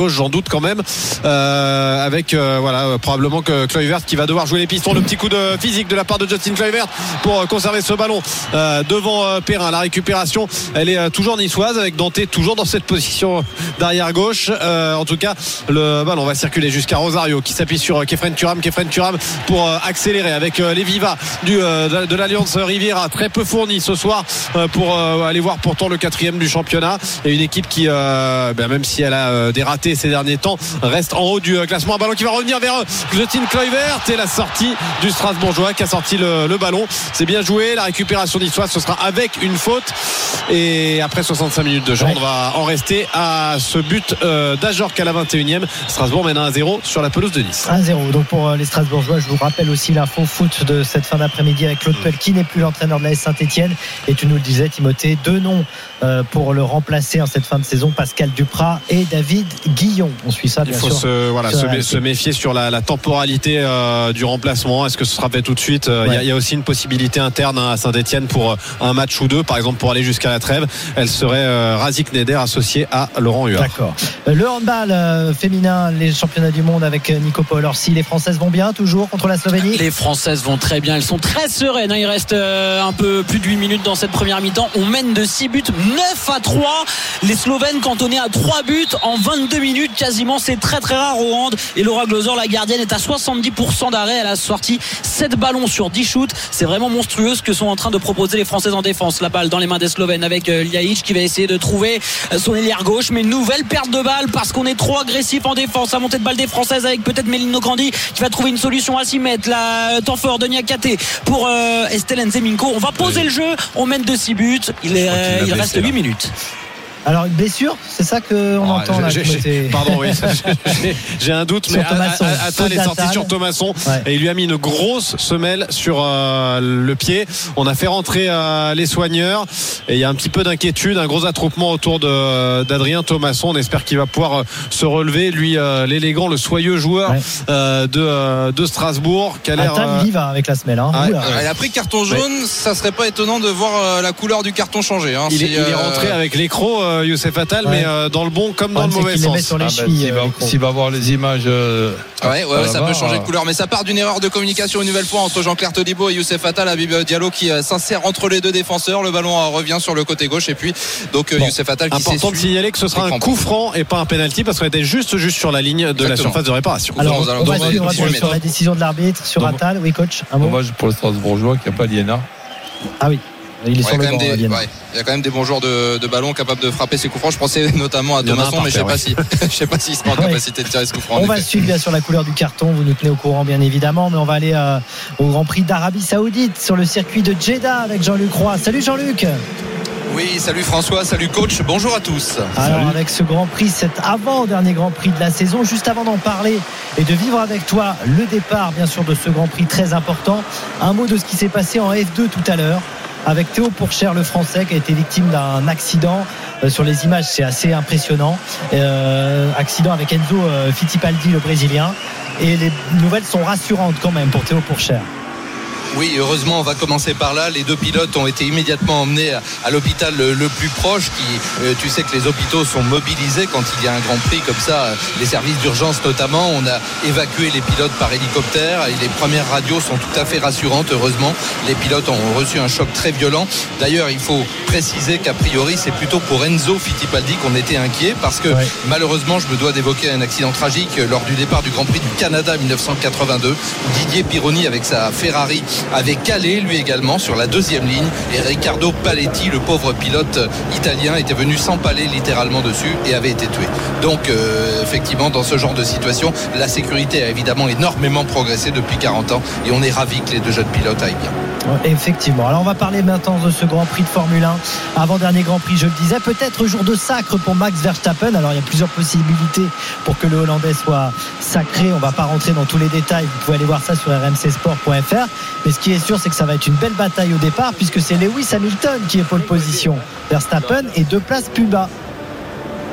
gauche, j'en doute quand même. Euh, avec euh, voilà probablement que Kluivert qui va devoir jouer les pistons. Le petit coup de physique de la part de Justin Kluivert pour euh, conserver ce ballon euh, devant euh, Perrin. La récupération, elle est euh, toujours niçoise avec Dante toujours dans cette position d'arrière gauche. Euh, en tout cas, le ballon va circuler jusqu'à Rosario qui s'appuie sur euh, Kefren Turam. Kefren Turam pour euh, accélérer avec euh, les Viva du, euh, de l'Alliance Riviera, très peu fourni ce soir euh, pour euh, aller voir pourtant le quatrième du championnat, et une équipe qui euh, ben, même si elle a euh, des ratés ces derniers temps, reste en haut du euh, classement. Un ballon qui va revenir vers euh, Justin Kluivert et la sortie du Strasbourgeois qui a sorti le, le ballon. C'est bien joué, la récupération d'Issoise, ce sera avec une faute, et après soixante-cinq minutes de jeu, ouais. on va en rester à ce but euh, d'Ajorc à la vingt et unième. Strasbourg mène un zéro sur la pelouse de Nice. un zéro donc pour euh, les Strasbourgeois. Je vous rappelle aussi l'info foot de cette fin d'après-midi avec Claude Puel qui n'est plus l'entraîneur de la S Saint-Etienne, et tu nous le disais Timothée, deux noms euh, pour le remplacer en cette fin de saison, Pascal Duprat et David Guillon. On suit ça bien sûr. Il faut sûr, se, voilà, se, mé- se méfier sur la, la temporalité euh, du remplacement. Est-ce que ce sera fait tout de suite? Il euh, ouais. y, y a aussi une possibilité interne hein, à Saint-Etienne pour euh, un match ou deux, par exemple pour aller jusqu'à la trêve. Elle serait euh, Razik Neder associé à Laurent Huard. D'accord. Le handball euh, féminin, les championnats du monde avec Nico Paul Orsi. Les Françaises vont bien toujours contre la Slovénie? Les Françaises vont très bien, elles sont très sereines. Il reste euh, un peu plus de huit minutes dans cette première mi-temps. On mène de six buts, neuf à trois. Les Slovènes cantonnés à trois buts en vingt-deux minutes quasiment. C'est très très rare au hand. Et Laura Glosor, la gardienne, est à soixante-dix pour cent d'arrêt. Elle a sorti sept ballons sur dix shoots. C'est vraiment monstrueux ce que sont en train de proposer les Françaises en défense. La balle dans les mains des Slovènes avec euh, Ljajic qui va essayer de trouver son ailière gauche, mais nouvelle perte de balle parce qu'on est trop agressif en défense. La montée de balle des Françaises avec peut-être Méline Nograndi qui va trouver une solution à s'y mettre. La temps fort de Niakate pour euh, Estelle Nzeminko. On va poser oui. le jeu. On mène de six buts. Il, est, euh, il, il reste huit minutes. Alors une blessure, c'est ça qu'on oh, entend là. J'ai, j'ai, pardon, oui, ça, j'ai, j'ai un doute, mais Attal est sorti sur Thomasson ouais. et il lui a mis une grosse semelle sur euh, le pied. On a fait rentrer euh, les soigneurs et il y a un petit peu d'inquiétude, un gros attroupement autour de, d'Adrien Thomasson. On espère qu'il va pouvoir euh, se relever, lui, euh, l'élégant, le soyeux joueur ouais. euh, de, euh, de Strasbourg. Qui a l'air, Attal euh... viva avec la semelle. Hein. Ah, ouais. Elle a pris carton jaune, ouais. ça serait pas étonnant de voir euh, la couleur du carton changer. Hein, il, si, est, il est rentré avec l'écro. Euh, Youssef Attal, ouais. mais euh, dans le bon comme dans ouais, le mauvais sens. Sur les ah chevilles, ben, s'il, va, s'il va voir les images, euh, ouais, ouais, ouais ça peut changer de couleur, mais ça part d'une erreur de communication une nouvelle fois entre Jean-Claire Todibo et Youssef Attal. Habib Diallo qui euh, s'insère entre les deux défenseurs. Le ballon euh, revient sur le côté gauche et puis donc euh, bon. Youssef Attal qui important de signaler que ce sera un coup franc et pas un penalty parce qu'on était juste juste sur la ligne de Exactement. la surface de réparation. Alors, on, on va suivre sur la décision de l'arbitre sur donc, Attal. Oui, coach. Un mot. Dommage pour le Strasbourgeois qui n'a pas Liena. Ah oui. Il est ouais, sur le banc, des, ouais, il y a quand même des bons joueurs de, de ballon capables de frapper ses coups francs. Je pensais notamment à Thomasson, mais je sais ouais. pas si, je sais pas s'il sera en ouais. capacité de tirer ce coup franc. On va suivre bien sûr la couleur du carton. Vous nous tenez au courant, bien évidemment, mais on va aller euh, au Grand Prix d'Arabie Saoudite sur le circuit de Jeddah avec Jean-Luc Roy. Salut Jean-Luc. Oui, salut François, salut coach, bonjour à tous. Alors salut. Avec ce Grand Prix, cet avant-dernier Grand Prix de la saison, juste avant d'en parler et de vivre avec toi le départ bien sûr de ce Grand Prix très important, un mot de ce qui s'est passé en F deux tout à l'heure avec Théo Pourchère, le Français, qui a été victime d'un accident. Euh, sur les images, c'est assez impressionnant. Euh, accident avec Enzo euh, Fittipaldi, le Brésilien. Et les nouvelles sont rassurantes quand même pour Théo Pourchère. Oui, heureusement, on va commencer par là. Les deux pilotes ont été immédiatement emmenés à l'hôpital le plus proche. Qui, euh, tu sais que les hôpitaux sont mobilisés quand il y a un Grand Prix comme ça. Les services d'urgence notamment. On a évacué les pilotes par hélicoptère et les premières radios sont tout à fait rassurantes. Heureusement, les pilotes ont reçu un choc très violent. D'ailleurs, il faut préciser qu'a priori, c'est plutôt pour Enzo Fittipaldi qu'on était inquiet parce que ouais. malheureusement, je me dois d'évoquer un accident tragique lors du départ du Grand Prix du Canada mille neuf cent quatre-vingt-deux. Didier Pironi avec sa Ferrari avait calé lui également sur la deuxième ligne et Riccardo Paletti, le pauvre pilote italien, était venu s'empaler littéralement dessus et avait été tué. Donc euh, effectivement dans ce genre de situation la sécurité a évidemment énormément progressé depuis quarante ans et on est ravis que les deux jeunes pilotes aillent bien. Effectivement. Alors on va parler maintenant de ce Grand Prix de Formule un, avant-dernier Grand Prix, je le disais, peut-être jour de sacre pour Max Verstappen. Alors il y a plusieurs possibilités pour que le Hollandais soit sacré. On va pas rentrer dans tous les détails, vous pouvez aller voir ça sur r m c sport point f r, mais ce qui est sûr c'est que ça va être une belle bataille au départ puisque c'est Lewis Hamilton qui est pole position, Verstappen et deux places plus bas.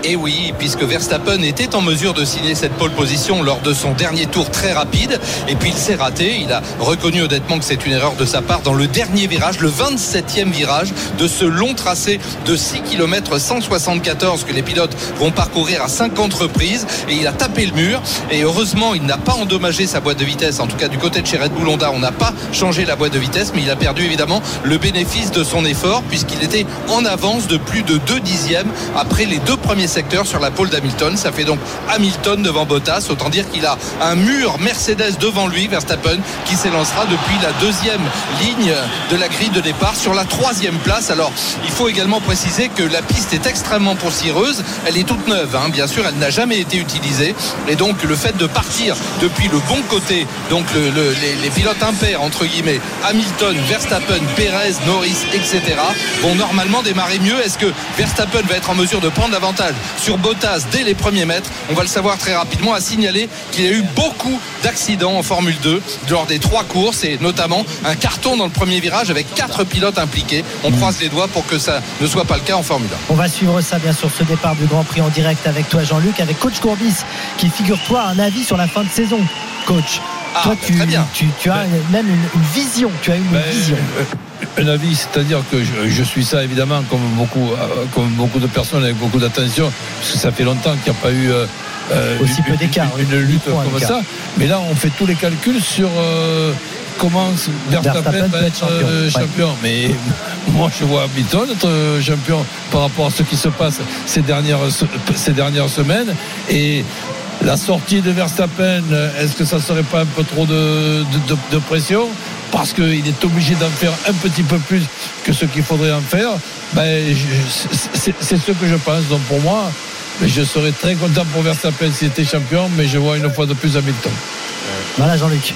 Et oui, puisque Verstappen était en mesure de signer cette pole position lors de son dernier tour très rapide, et puis il s'est raté. Il a reconnu honnêtement que c'est une erreur de sa part dans le dernier virage, le vingt-septième virage de ce long tracé de six kilomètres cent soixante-quatorze que les pilotes vont parcourir à cinquante reprises, et il a tapé le mur. Et heureusement, il n'a pas endommagé sa boîte de vitesse. En tout cas, du côté de chez Red Bull Honda, on n'a pas changé la boîte de vitesse, mais il a perdu évidemment le bénéfice de son effort, puisqu'il était en avance de plus de deux dixièmes après les deux premiers secteur sur la pole d'Hamilton. Ça fait donc Hamilton devant Bottas. Autant dire qu'il a un mur Mercedes devant lui, Verstappen, qui s'élancera depuis la deuxième ligne de la grille de départ sur la troisième place. Alors il faut également préciser que la piste est extrêmement poussiéreuse. Elle est toute neuve, hein. Bien sûr, elle n'a jamais été utilisée, et donc le fait de partir depuis le bon côté, donc le, le, les, les pilotes impairs entre guillemets, Hamilton, Verstappen, Perez, Norris, et cetera, vont normalement démarrer mieux. Est-ce que Verstappen va être en mesure de prendre l'avantage sur Bottas dès les premiers mètres? On va le savoir très rapidement. À signaler qu'il y a eu beaucoup d'accidents en Formule deux lors des trois courses, et notamment un carton dans le premier virage avec quatre pilotes impliqués. On croise les doigts pour que ça ne soit pas le cas en Formule un. On va suivre ça bien sûr, ce départ du Grand Prix en direct avec toi Jean-Luc, avec coach Courbis qui, figure-toi, a un avis sur la fin de saison. Coach, ah, toi bah, tu, très bien. tu, tu as ben, même une, une vision, tu as une ben, vision. Un avis, c'est-à-dire que je, je suis ça évidemment comme beaucoup, comme beaucoup de personnes avec beaucoup d'attention, parce que ça fait longtemps qu'il n'y a pas eu euh, aussi une, peu d'écart, une, une lutte comme comme ça. Mais là, on fait tous les calculs sur euh, comment Verstappen, Verstappen va être champion. Euh, champion. Ouais. Mais moi, je vois Hamilton être euh, champion par rapport à ce qui se passe ces dernières, ces dernières semaines. Et la sortie de Verstappen, est-ce que ça ne serait pas un peu trop de, de, de, de pression? Parce qu'il est obligé d'en faire un petit peu plus que ce qu'il faudrait en faire. Ben, je, c'est, c'est ce que je pense. Donc pour moi, je serais très content pour Verstappen s'il était champion, mais je vois une fois de plus Hamilton. Voilà Jean-Luc.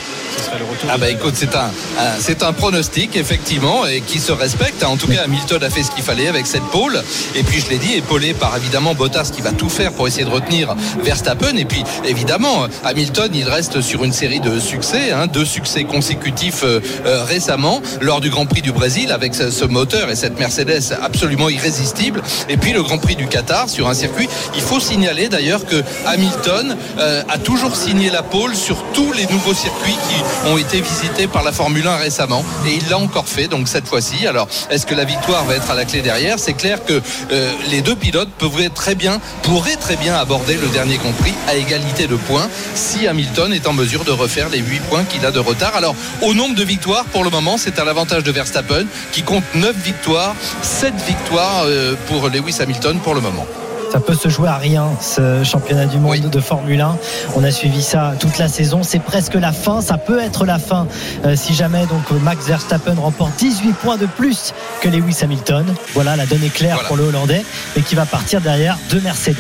Ah bah écoute, c'est un, un c'est un pronostic effectivement, et qui se respecte. En tout cas, Hamilton a fait ce qu'il fallait avec cette pole, et puis je l'ai dit, épaulé par évidemment Bottas qui va tout faire pour essayer de retenir Verstappen. Et puis évidemment Hamilton, il reste sur une série de succès, hein, deux succès consécutifs euh, euh, récemment lors du Grand Prix du Brésil avec ce, ce moteur et cette Mercedes absolument irrésistible, et puis le Grand Prix du Qatar sur un circuit. Il faut signaler d'ailleurs que Hamilton euh, a toujours signé la pole sur tous les nouveaux circuits qui ont été visités par la Formule un récemment, et il l'a encore fait donc cette fois-ci. Alors est-ce que la victoire va être à la clé derrière? C'est clair que euh, les deux pilotes pourraient très bien pourraient très bien aborder le dernier Grand Prix à égalité de points si Hamilton est en mesure de refaire les huit points qu'il a de retard. Alors au nombre de victoires, pour le moment, c'est à l'avantage de Verstappen qui compte neuf victoires, sept victoires euh, pour Lewis Hamilton pour le moment. Ça peut se jouer à rien, ce championnat du monde oui. de Formule un. On a suivi ça toute la saison. C'est presque la fin. Ça peut être la fin euh, si jamais donc Max Verstappen remporte dix-huit points de plus que Lewis Hamilton. Voilà, la donne est claire voilà. pour le Hollandais, mais qui va partir derrière de Mercedes.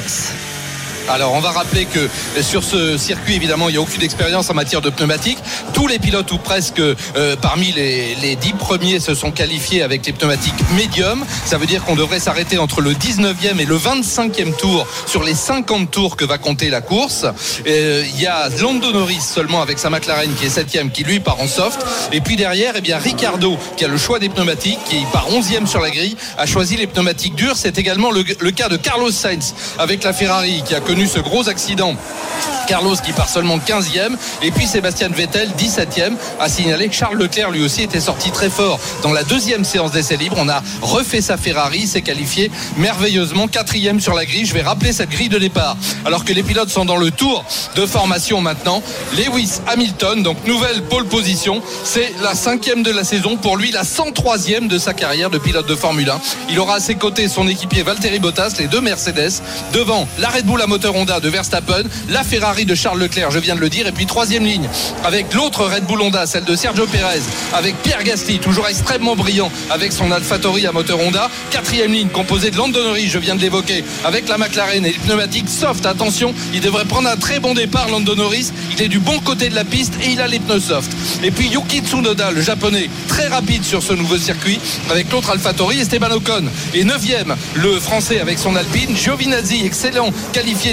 Alors on va rappeler que sur ce circuit, évidemment, il n'y a aucune expérience en matière de pneumatiques. Tous les pilotes ou presque euh, parmi les, les dix premiers se sont qualifiés avec les pneumatiques médium. Ça veut dire qu'on devrait s'arrêter entre le dix-neuvième et le vingt-cinquième tour sur les cinquante tours que va compter la course. Euh, il y a Lando Norris seulement avec sa McLaren qui est septième, qui lui part en soft. Et puis derrière, eh bien Ricciardo qui a le choix des pneumatiques, qui part onzième sur la grille, a choisi les pneumatiques dures. C'est également le, le cas de Carlos Sainz avec la Ferrari qui a connu ce gros accident. Carlos qui part seulement quinzième, et puis Sébastien Vettel dix-septième. À signaler que Charles Leclerc lui aussi était sorti très fort dans la deuxième séance d'essai libre. On a refait sa Ferrari, s'est qualifié merveilleusement quatrième sur la grille. Je vais rappeler cette grille de départ alors que les pilotes sont dans le tour de formation maintenant. Lewis Hamilton, donc nouvelle pole position, c'est la cinquième de la saison pour lui, la cent troisième de sa carrière de pilote de Formule un. Il aura à ses côtés son équipier Valtteri Bottas, les deux Mercedes, devant la Red Bull à moteur Honda de Verstappen, la Ferrari de Charles Leclerc, je viens de le dire, et puis troisième ligne avec l'autre Red Bull Honda, celle de Sergio Pérez, avec Pierre Gasly, toujours extrêmement brillant avec son AlphaTauri à moteur Honda. Quatrième ligne composée de Lando Norris, je viens de l'évoquer, avec la McLaren et les pneumatiques soft. Attention, il devrait prendre un très bon départ, Lando Norris. Il est du bon côté de la piste et il a les pneus soft. Et puis Yuki Tsunoda, le japonais, très rapide sur ce nouveau circuit avec l'autre AlphaTauri. Esteban Ocon et neuvième, le français avec son Alpine. Giovinazzi, excellent, qualifié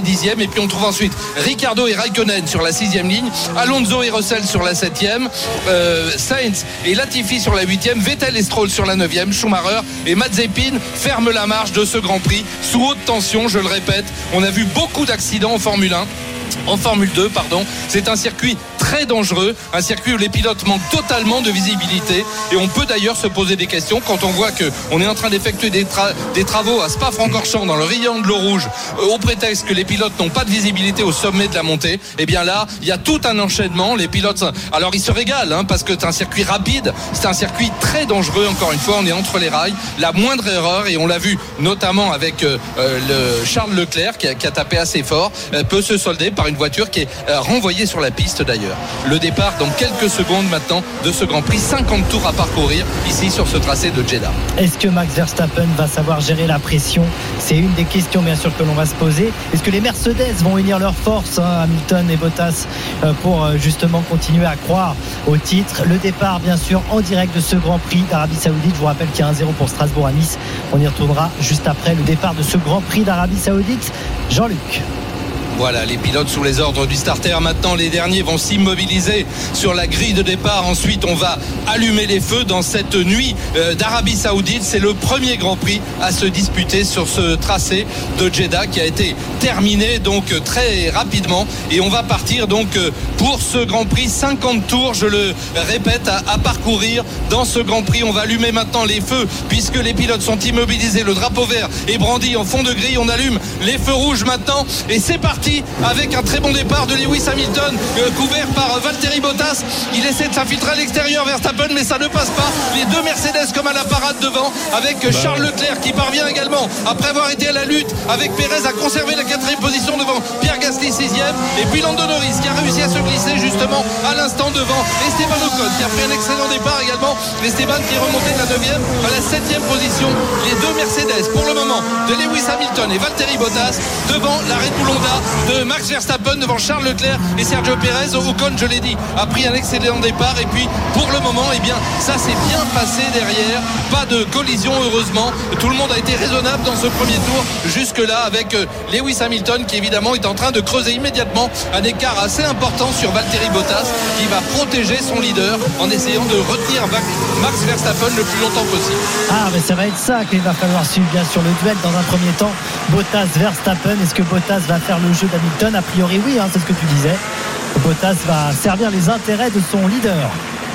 dixième. Et puis on trouve ensuite Ricciardo et Raikkonen sur la sixième ligne, Alonso et Russell sur la septième, euh, Sainz et Latifi sur la huitième, Vettel et Stroll sur la neuvième, Schumacher et Mazepin ferment la marche de ce Grand Prix sous haute tension. Je le répète, on a vu beaucoup d'accidents en Formule un. En Formule deux, pardon, c'est un circuit très dangereux, un circuit où les pilotes manquent totalement de visibilité, et on peut d'ailleurs se poser des questions quand on voit qu'on est en train d'effectuer des, tra- des travaux à Spa-Francorchamps dans le rayon de l'eau rouge euh, au prétexte que les pilotes n'ont pas de visibilité au sommet de la montée. Et bien là, il y a tout un enchaînement. Les pilotes, alors ils se régalent hein, parce que c'est un circuit rapide, c'est un circuit très dangereux. Encore une fois, on est entre les rails, la moindre erreur, et on l'a vu notamment avec euh, le Charles Leclerc qui a, qui a tapé assez fort, euh, peut se solder par une voiture qui est euh, renvoyée sur la piste d'ailleurs. Le départ dans quelques secondes maintenant de ce Grand Prix, cinquante tours à parcourir ici sur ce tracé de Jeddah. Est-ce que Max Verstappen va savoir gérer la pression? C'est une des questions bien sûr que l'on va se poser. Est-ce que les Mercedes vont unir leurs forces, hein, Hamilton et Bottas, euh, pour euh, justement continuer à croire au titre? Le départ bien sûr en direct de ce Grand Prix d'Arabie Saoudite. Je vous rappelle qu'il y a un zéro pour Strasbourg à Nice. On y retournera juste après le départ de ce Grand Prix d'Arabie Saoudite. Jean-Luc. Voilà, les pilotes sous les ordres du starter. Maintenant, les derniers vont s'immobiliser sur la grille de départ. Ensuite, on va allumer les feux dans cette nuit d'Arabie Saoudite. C'est le premier Grand Prix à se disputer sur ce tracé de Jeddah qui a été terminé donc très rapidement. Et on va partir donc pour ce Grand Prix. cinquante tours, je le répète, à, à parcourir dans ce Grand Prix. On va allumer maintenant les feux puisque les pilotes sont immobilisés. Le drapeau vert est brandi en fond de grille. On allume les feux rouges maintenant. Et c'est parti. Avec un très bon départ de Lewis Hamilton euh, couvert par euh, Valtteri Bottas. Il essaie de s'infiltrer à l'extérieur Verstappen, mais ça ne passe pas. Les deux Mercedes comme à la parade devant, avec euh, Charles Leclerc qui parvient également, après avoir été à la lutte avec Pérez, à conserver la quatrième position devant Pierre Gasly sixième, et puis Lando Norris qui a réussi à se glisser justement à l'instant devant Esteban Ocon qui a pris un excellent départ également. Esteban qui est remonté de la neuvième à la septième position. Les deux Mercedes pour le moment de Lewis Hamilton et Valtteri Bottas devant la Red Bull Honda de Max Verstappen devant Charles Leclerc et Sergio Pérez. Ocon, je l'ai dit, a pris un excellent départ, et puis pour le moment, eh bien, ça s'est bien passé derrière, pas de collision heureusement. Tout le monde a été raisonnable dans ce premier tour jusque là, avec Lewis Hamilton qui évidemment est en train de creuser immédiatement un écart assez important sur Valtteri Bottas, qui va protéger son leader en essayant de retenir Max Verstappen le plus longtemps possible. Ah mais ça va être ça qu'il va falloir suivre bien sur le duel dans un premier temps. Bottas Verstappen, est-ce que Bottas va faire le jeu d'Hamilton? A priori oui, hein, c'est ce que tu disais. Bottas va servir les intérêts de son leader.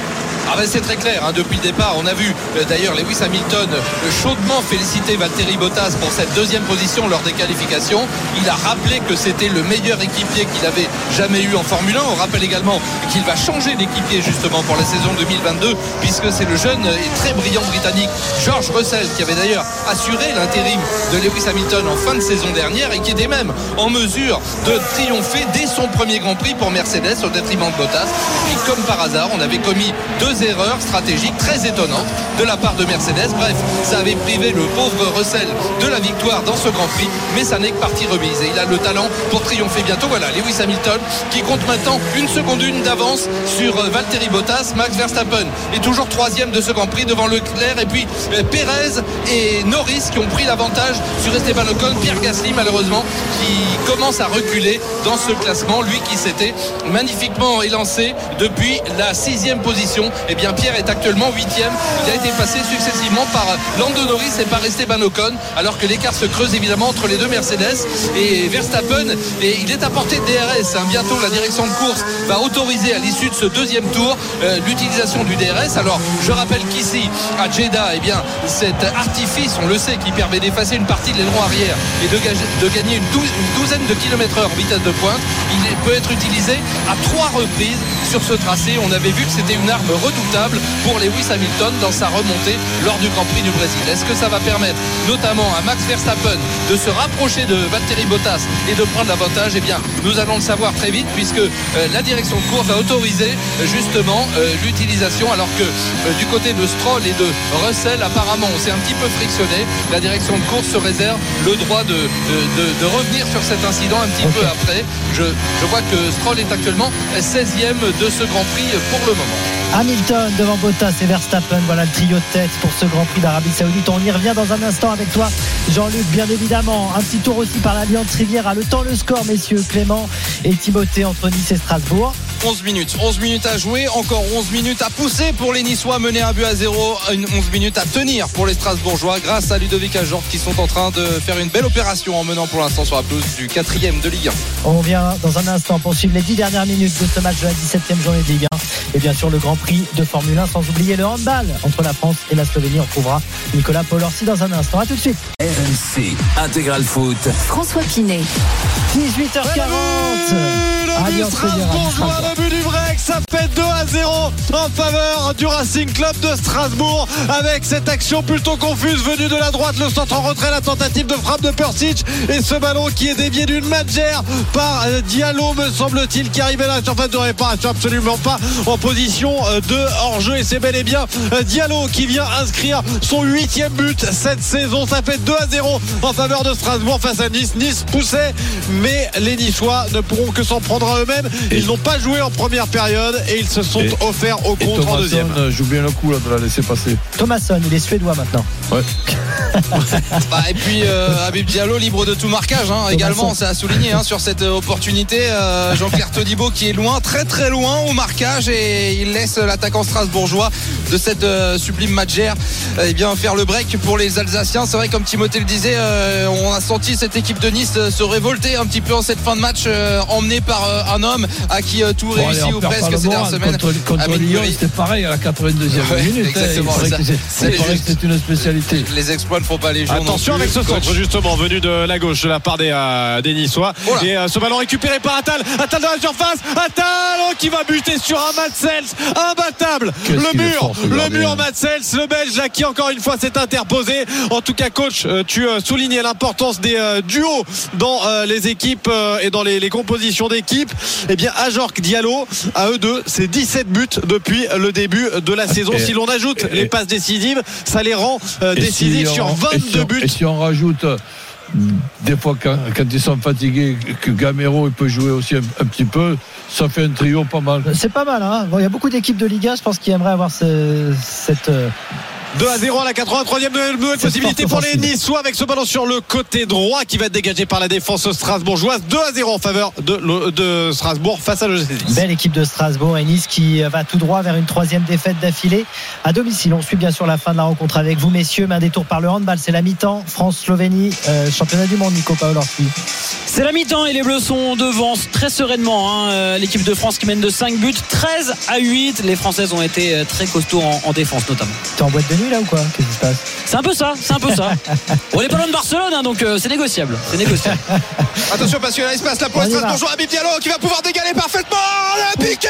Ah ben c'est très clair, hein, depuis le départ on a vu euh, d'ailleurs Lewis Hamilton euh, chaudement féliciter Valtteri Bottas pour cette deuxième position lors des qualifications. Il a rappelé que c'était le meilleur équipier qu'il avait jamais eu en Formule un. On rappelle également qu'il va changer d'équipier justement pour la saison deux mille vingt-deux, puisque c'est le jeune et très brillant britannique George Russell qui avait d'ailleurs assuré l'intérim de Lewis Hamilton en fin de saison dernière, et qui était même en mesure de triompher dès son premier Grand Prix pour Mercedes au détriment de Bottas. Et puis comme par hasard on avait commis deux erreurs stratégiques très étonnantes de la part de Mercedes. Bref, ça avait privé le pauvre Russell de la victoire dans ce Grand Prix, mais ça n'est que partie remise, et il a le talent pour triompher bientôt. Voilà, Lewis Hamilton qui compte maintenant une seconde une d'avance sur Valtteri Bottas. Max Verstappen est toujours troisième de ce Grand Prix devant Leclerc, et puis euh, Pérez et Norris qui ont pris l'avantage sur Esteban Ocon. Pierre Gasly malheureusement qui commence à reculer dans ce classement, lui qui s'était magnifiquement élancé depuis la sixième position. Eh bien Pierre est actuellement huitième. Il a été passé successivement par Lando Norris et par Esteban Ocon, alors que l'écart se creuse évidemment entre les deux Mercedes. Et Verstappen, et il est à portée de D R S, hein. Bientôt la direction de course va autoriser à l'issue de ce deuxième tour euh, l'utilisation du D R S. Alors je rappelle qu'ici à Jeddah, eh bien cet artifice, on le sait, qui permet d'effacer une partie de l'aileron arrière et de, ga- de gagner une, dou- une douzaine de kilomètres heure en vitesse de pointe, il peut être utilisé à trois reprises sur ce tracé. On avait vu que c'était une arme redoutable pour Lewis Hamilton dans sa remontée lors du Grand Prix du Brésil. Est-ce que ça va permettre notamment à Max Verstappen de se rapprocher de Valtteri Bottas et de prendre l'avantage? Eh bien nous allons le savoir très vite, puisque euh, la direction de course va autoriser euh, justement euh, l'utilisation, alors que euh, du côté de Stroll et de Russell apparemment on s'est un petit peu frictionné. La direction de course se réserve le droit de, de, de, de revenir sur cet incident un petit okay. peu après. Je, je vois que Stroll est actuellement seizième de ce Grand Prix pour le moment. Hamilton devant Bottas et Verstappen, voilà le trio de tête pour ce Grand Prix d'Arabie Saoudite. On y revient dans un instant avec toi, Jean-Luc, bien évidemment. Un petit tour aussi par l'Alliance Riviera. Le temps, le score, messieurs, Clément et Timothée entre Nice et Strasbourg. onze minutes, onze minutes à jouer, encore onze minutes à pousser pour les Niçois, menés un but à zéro, onze minutes à tenir pour les Strasbourgeois grâce à Ludovic Ajorc qui sont en train de faire une belle opération en menant pour l'instant sur la pelouse du quatrième de Ligue un. On vient dans un instant pour suivre les dix dernières minutes de ce match de la dix-septième journée de Ligue un et bien sûr le Grand Prix de Formule un, sans oublier le handball entre la France et la Slovénie. On trouvera Nicolas Paul-Orsi dans un instant. À tout de suite. R M C Intégral Foot. François Pinet. dix-huit heures quarante. Le but Strasbourgeois, le but du break, ça fait deux à zéro en faveur du Racing Club de Strasbourg avec cette action plutôt confuse venue de la droite, le centre en retrait, la tentative de frappe de Persic et ce ballon qui est dévié d'une magère par Diallo, me semble-t-il, qui arrivait à la surface de réparation, absolument pas en position de hors-jeu, et c'est bel et bien Diallo qui vient inscrire son huitième but cette saison. Ça fait deux à zéro en faveur de Strasbourg face à Nice. Nice poussait, mais les Niçois ne pourront que s'en prendre à eux-mêmes. Ils n'ont pas joué en première période et ils se sont et, offerts au contre en deuxième. Joue bien le coup là, de la laisser passer. Thomasson, il est suédois maintenant. Ouais. Bah, et puis euh, Habib Diallo libre de tout marquage hein, également, c'est à souligner hein, sur cette opportunité. euh, Jean-Pierre Todibo qui est loin, très très loin au marquage, et il laisse l'attaquant strasbourgeois de cette euh, sublime magère eh bien faire le break pour les Alsaciens. C'est vrai, comme Timothée le disait, euh, on a senti cette équipe de Nice se révolter un petit peu en cette fin de match, euh, emmenée par euh, un homme à qui euh, tout bon, réussit allez, ou presque ces dernières semaines. Contre, contre Lyon, c'était pareil à la quatre-vingt-deuxième ouais, minute. Exactement, hein, ça, c'est, c'est, c'est une spécialité. Les exploits ne font pas les jours. Attention avec ce centre justement venu de la gauche de la part des, euh, des Niçois. Oh et euh, ce ballon récupéré par Attal. Attal dans la surface. Attal oh, qui va buter sur un Matsels imbattable. Qu'est-ce le mur, fort, le mur Matsels, le Belge là qui encore une fois s'est interposé. En tout cas, coach, euh, tu euh, soulignais l'importance des euh, duos dans euh, les équipes euh, et dans les, les compositions d'équipe. Eh bien, Ajorc, Diallo, à eux deux, c'est dix-sept buts depuis le début de la saison. Et, si l'on ajoute et, les passes décisives, ça les rend euh, décisifs si sur vingt-deux et si on, buts. Et si on rajoute des fois quand, quand ils sont fatigués, que Gamero il peut jouer aussi un, un petit peu, ça fait un trio pas mal. C'est pas mal, hein. Bon, il y a beaucoup d'équipes de Liga, je pense, qui aimeraient avoir ce, cette euh... deux à zéro à la quatre-vingt-troisième nouvelle possibilité pour les Niçois avec ce ballon sur le côté droit qui va être dégagé par la défense strasbourgeoise. Deux à zéro en faveur de, de Strasbourg face à l'O G C Nice. Belle équipe de Strasbourg et Nice qui va tout droit vers une troisième défaite d'affilée à domicile. On suit bien sûr la fin de la rencontre avec vous, messieurs, mais un détour par le handball, c'est la mi-temps. France-Slovénie, euh, championnat du monde. Nico Paolorsi. C'est la mi-temps et les Bleus sont devant très sereinement hein. L'équipe de France qui mène de cinq buts, treize à huit. Les Françaises ont été très costauds en, en défense notamment. T'es en boîte de nuit là ou quoi? Qu'est-ce qui se passe? C'est un peu ça, c'est un peu ça. On n'est pas loin de Barcelone hein, donc euh, c'est négociable, c'est négociable. Attention parce qu'il y a l'espace là pour les Strasbourgeois. Habib Diallo qui va pouvoir dégaler parfaitement. Le piqué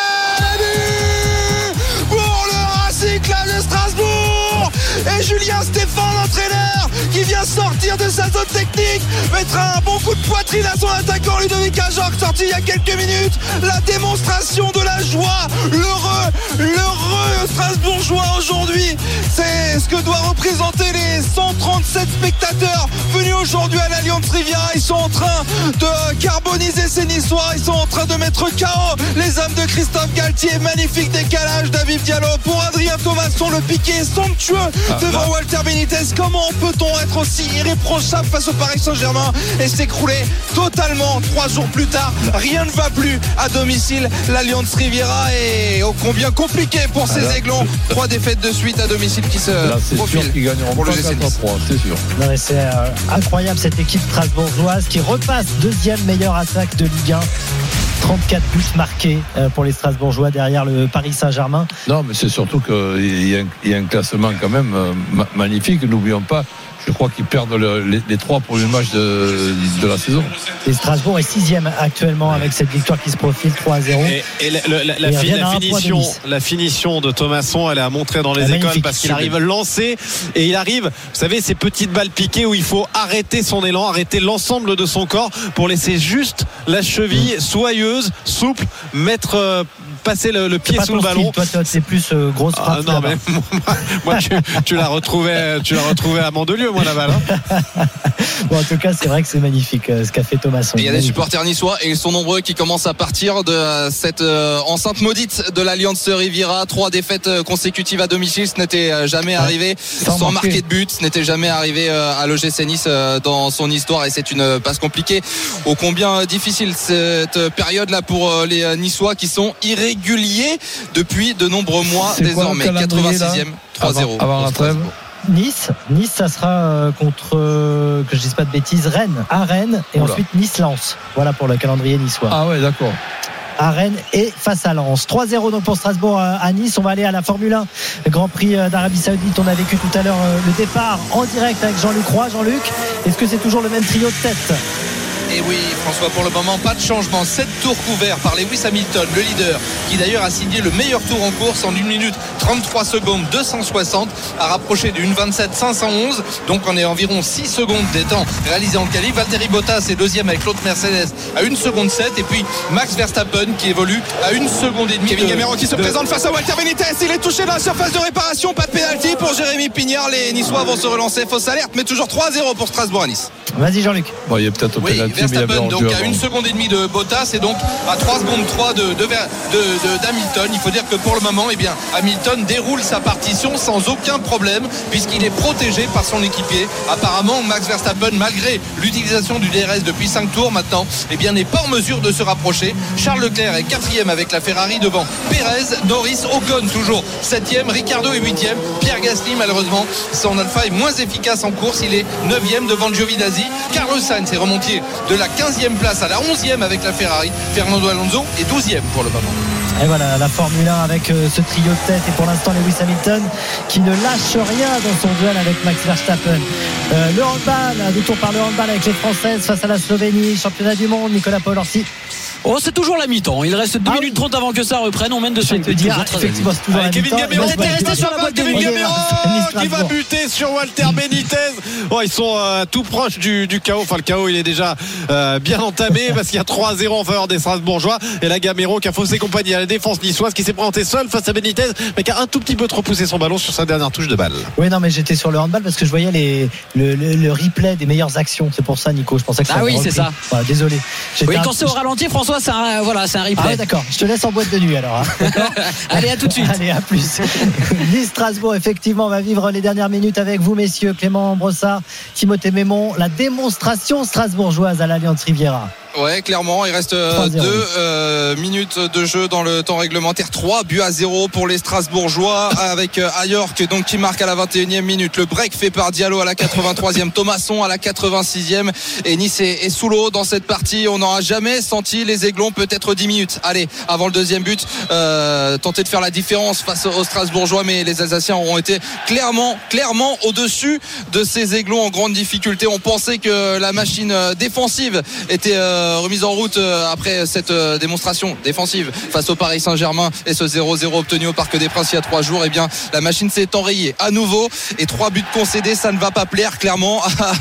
pour le Racing Club de Strasbourg. Et Julien Stéphane, l'entraîneur, qui vient sortir de sa zone technique, mettre un bon coup de poitrine à son attaquant Ludovic Ajorc, sorti il y a quelques minutes. La démonstration de la joie, l'heureux, l'heureux Strasbourgeois aujourd'hui. C'est ce que doit représenter les cent trente-sept spectateurs venus aujourd'hui à l'Alliance Riviera. Ils sont en train de carboniser ces Niçois. Ils sont en train de mettre K O les hommes de Christophe Galtier. Magnifique décalage d'Habib Diallo pour Adrien Thomasson. Le piqué somptueux devant ah, Walter Benitez. Comment peut-on être aussi irréprochable face au Paris Saint-Germain et s'écrouler totalement trois jours plus tard? Rien ne va plus à domicile. L'Alliance Riviera est ô combien compliqué pour ces ah, Aiglons. Trois défaites de suite à domicile qui se là, c'est profilent sûr qu'ils gagneront pour le G C Nice. C'est sûr. Non, mais c'est euh, incroyable cette équipe strasbourgeoise qui repasse deuxième meilleure attaque de Ligue un. trente-quatre buts marqués pour les Strasbourgeois derrière le Paris Saint-Germain. Non, mais c'est surtout qu'il y a un, il y a un classement quand même magnifique. N'oublions pas, je crois qu'ils perdent le, les, les trois premiers matchs de, de la saison. Et Strasbourg est sixième actuellement avec cette victoire qui se profile trois à zéro. Et, et la, la, la, et fin, la, finition, la finition de Thomasson, elle est à montrer dans les écoles parce qu'il arrive lancé et il arrive, vous savez, ces petites balles piquées où il faut arrêter son élan, arrêter l'ensemble de son corps pour laisser juste la cheville soyeuse, souple, mettre passer le, le pied c'est sous le ballon. Style. Toi, c'est plus euh, grosse frappe. Ah, non, mais moi, moi tu, tu l'as retrouvé, tu l'as retrouvé à Mandelieu, moi, la balle. Hein. Bon, en tout cas, c'est vrai que c'est magnifique euh, ce qu'a fait Thomasson. Il y a des supporters niçois et ils sont nombreux qui commencent à partir de cette euh, enceinte maudite de l'Alliance Riviera. Trois défaites consécutives à domicile, ce n'était jamais arrivé sans, sans marquer de but, ce n'était jamais arrivé euh, à l'O G C Nice euh, dans son histoire et c'est une passe compliquée. Ô combien difficile cette période-là pour euh, les Niçois qui sont irréguliers depuis de nombreux mois c'est désormais. quatre-vingt-sixième, trois zéro. Avant, avant la trêve. Nice, Nice, ça sera euh, contre, euh, que je dise pas de bêtises, Rennes, à Rennes et Oula. Ensuite Nice-Lens. Voilà pour le calendrier niçois. Ah ouais, d'accord. À Rennes et face à Lens. trois zéro donc pour Strasbourg à Nice. On va aller à la Formule un, le Grand Prix d'Arabie Saoudite. On a vécu tout à l'heure le départ en direct avec Jean-Luc Roy. Jean-Luc, est-ce que c'est toujours le même trio de tête? Et oui, François, pour le moment, pas de changement. sept tours couverts par Lewis Hamilton, le leader, qui d'ailleurs a signé le meilleur tour en course en une minute trente-trois secondes deux cent soixante, à rapprocher d'une vingt-sept cinq cent onze. Donc on est environ six secondes des temps réalisés en qualif. Valtteri Bottas est deuxième avec l'autre Mercedes à une seconde sept. Et puis Max Verstappen qui évolue à une seconde et demie. Kevin de, Gamero qui se de... présente face à Walter Benitez. Il est touché dans la surface de réparation. Pas de pénalty pour Jérémy Pignard. Les Niçois vont se relancer. Fausse alerte, mais toujours trois zéro pour Strasbourg à Nice. Vas-y Jean-Luc. Bon, il y a peut-être oui, pénalty, Verstappen donc à une seconde et demie de Bottas et donc à trois secondes trois de, de, de, de, d'Hamilton. Il faut dire que pour le moment, eh bien, Hamilton déroule sa partition sans aucun problème puisqu'il est protégé par son équipier. Apparemment, Max Verstappen, malgré l'utilisation du D R S depuis cinq tours maintenant, eh bien, n'est pas en mesure de se rapprocher. Charles Leclerc est quatrième avec la Ferrari devant Pérez, Norris, Ocon toujours septième, Ricciardo est huitième, Pierre Gasly malheureusement son Alpha est moins efficace en course, il est neuvième devant Giovinazzi. Carlos Sainz est remonté de la quinzième place à la onzième avec la Ferrari. Fernando Alonso est douzième pour le moment. Et voilà la Formule un avec euh, ce trio de tête et pour l'instant Lewis Hamilton qui ne lâche rien dans son duel avec Max Verstappen. Euh, le handball, de tour par le handball avec les Françaises face à la Slovénie, championnat du monde, Nicolas Paul-Orsi. Oh, c'est toujours la mi-temps. Il reste deux ah minutes trente avant que ça reprenne. On mène de cinq buts. Effectivement, c'est toujours la Kevin mi-temps. Gamero, on était resté sur la boîte de Kevin nuit. Gamero qui va buter sur Walter Benitez. Oh, ils sont euh, tout proches du, du chaos. Enfin, le chaos, il est déjà euh, bien entamé parce qu'il y a trois zéro en faveur des Strasbourgeois. Et là, Gamero qui a faussé compagnie à la défense niçoise qui s'est présenté seul face à Benitez, mais qui a un tout petit peu trop poussé son ballon sur sa dernière touche de balle. Oui, non, mais j'étais sur le handball parce que je voyais les, le, le, le replay des meilleures actions. C'est pour ça, Nico. Je pensais que ça. Ah oui, c'est ça. Enfin, désolé. Oui, un... quand c'est au ralenti, François, c'est un, voilà, c'est un replay. Ah ouais, d'accord. Je te laisse en boîte de nuit alors. Hein. Allez, à tout de suite. Allez, à plus. Nice Strasbourg, effectivement, on va vivre les dernières minutes avec vous, messieurs. Clément Brossard, Timothée Mémon, la démonstration strasbourgeoise à l'Alliance Riviera. Ouais, clairement, il reste deux euh, minutes de jeu dans le temps réglementaire. trois buts à zéro pour les Strasbourgeois avec euh, Ayork donc qui marque à la vingt et unième minute. Le break fait par Diallo à la quatre-vingt-troisième, Thomasson à la quatre-vingt-sixième et Nice est, est sous l'eau dans cette partie. On n'aura jamais senti les Aiglons, peut-être dix minutes. Allez, avant le deuxième but, euh, tenter de faire la différence face aux Strasbourgeois, mais les Alsaciens auront été clairement, clairement au-dessus de ces Aiglons en grande difficulté. On pensait que la machine défensive était euh, remise en route après cette démonstration défensive face au Paris Saint-Germain et ce zéro zéro obtenu au Parc des Princes il y a trois jours. Et bien la machine s'est enrayée à nouveau et trois buts concédés, ça ne va pas plaire clairement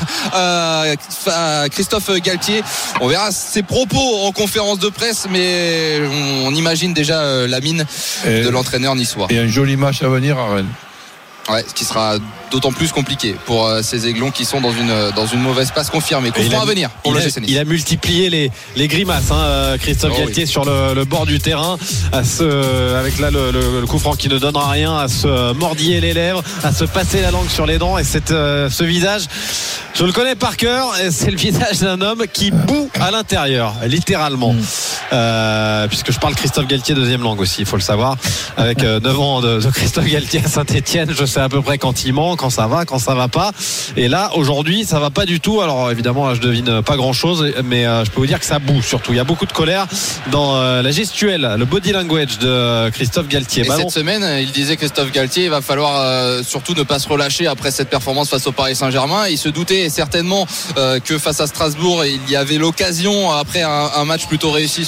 à, à Christophe Galtier. On verra ses propos en conférence de presse, mais on imagine déjà la mine et de l'entraîneur niçois. Et un joli match à venir à Rennes. Ouais, ce qui sera d'autant plus compliqué pour euh, ces Aiglons qui sont dans une dans une mauvaise passe confirmée. Coup franc à venir pour le G C Nice. Il a multiplié les les grimaces, hein, Christophe oh, Galtier oui. sur le, le bord du terrain, à se avec là le, le, le coup franc qui ne donnera rien, à se mordiller les lèvres, à se passer la langue sur les dents et cette euh, ce visage. Je le connais par cœur, c'est le visage d'un homme qui bout à l'intérieur, littéralement. Mmh. Euh, puisque je parle Christophe Galtier deuxième langue aussi, il faut le savoir. Avec euh, neuf ans de, de Christophe Galtier à Saint-Etienne, je sais à peu près quand il ment, quand ça va, quand ça va pas. Et là, aujourd'hui, ça va pas du tout. Alors évidemment, là, je devine pas grand-chose, mais euh, je peux vous dire que ça boue surtout. Il y a beaucoup de colère dans euh, la gestuelle, le body language de Christophe Galtier. Et Ballon. Cette semaine, il disait Christophe Galtier, il va falloir euh, surtout ne pas se relâcher après cette performance face au Paris Saint-Germain. Il se doutait certainement euh, que face à Strasbourg il y avait l'occasion après un, un match plutôt réussi sur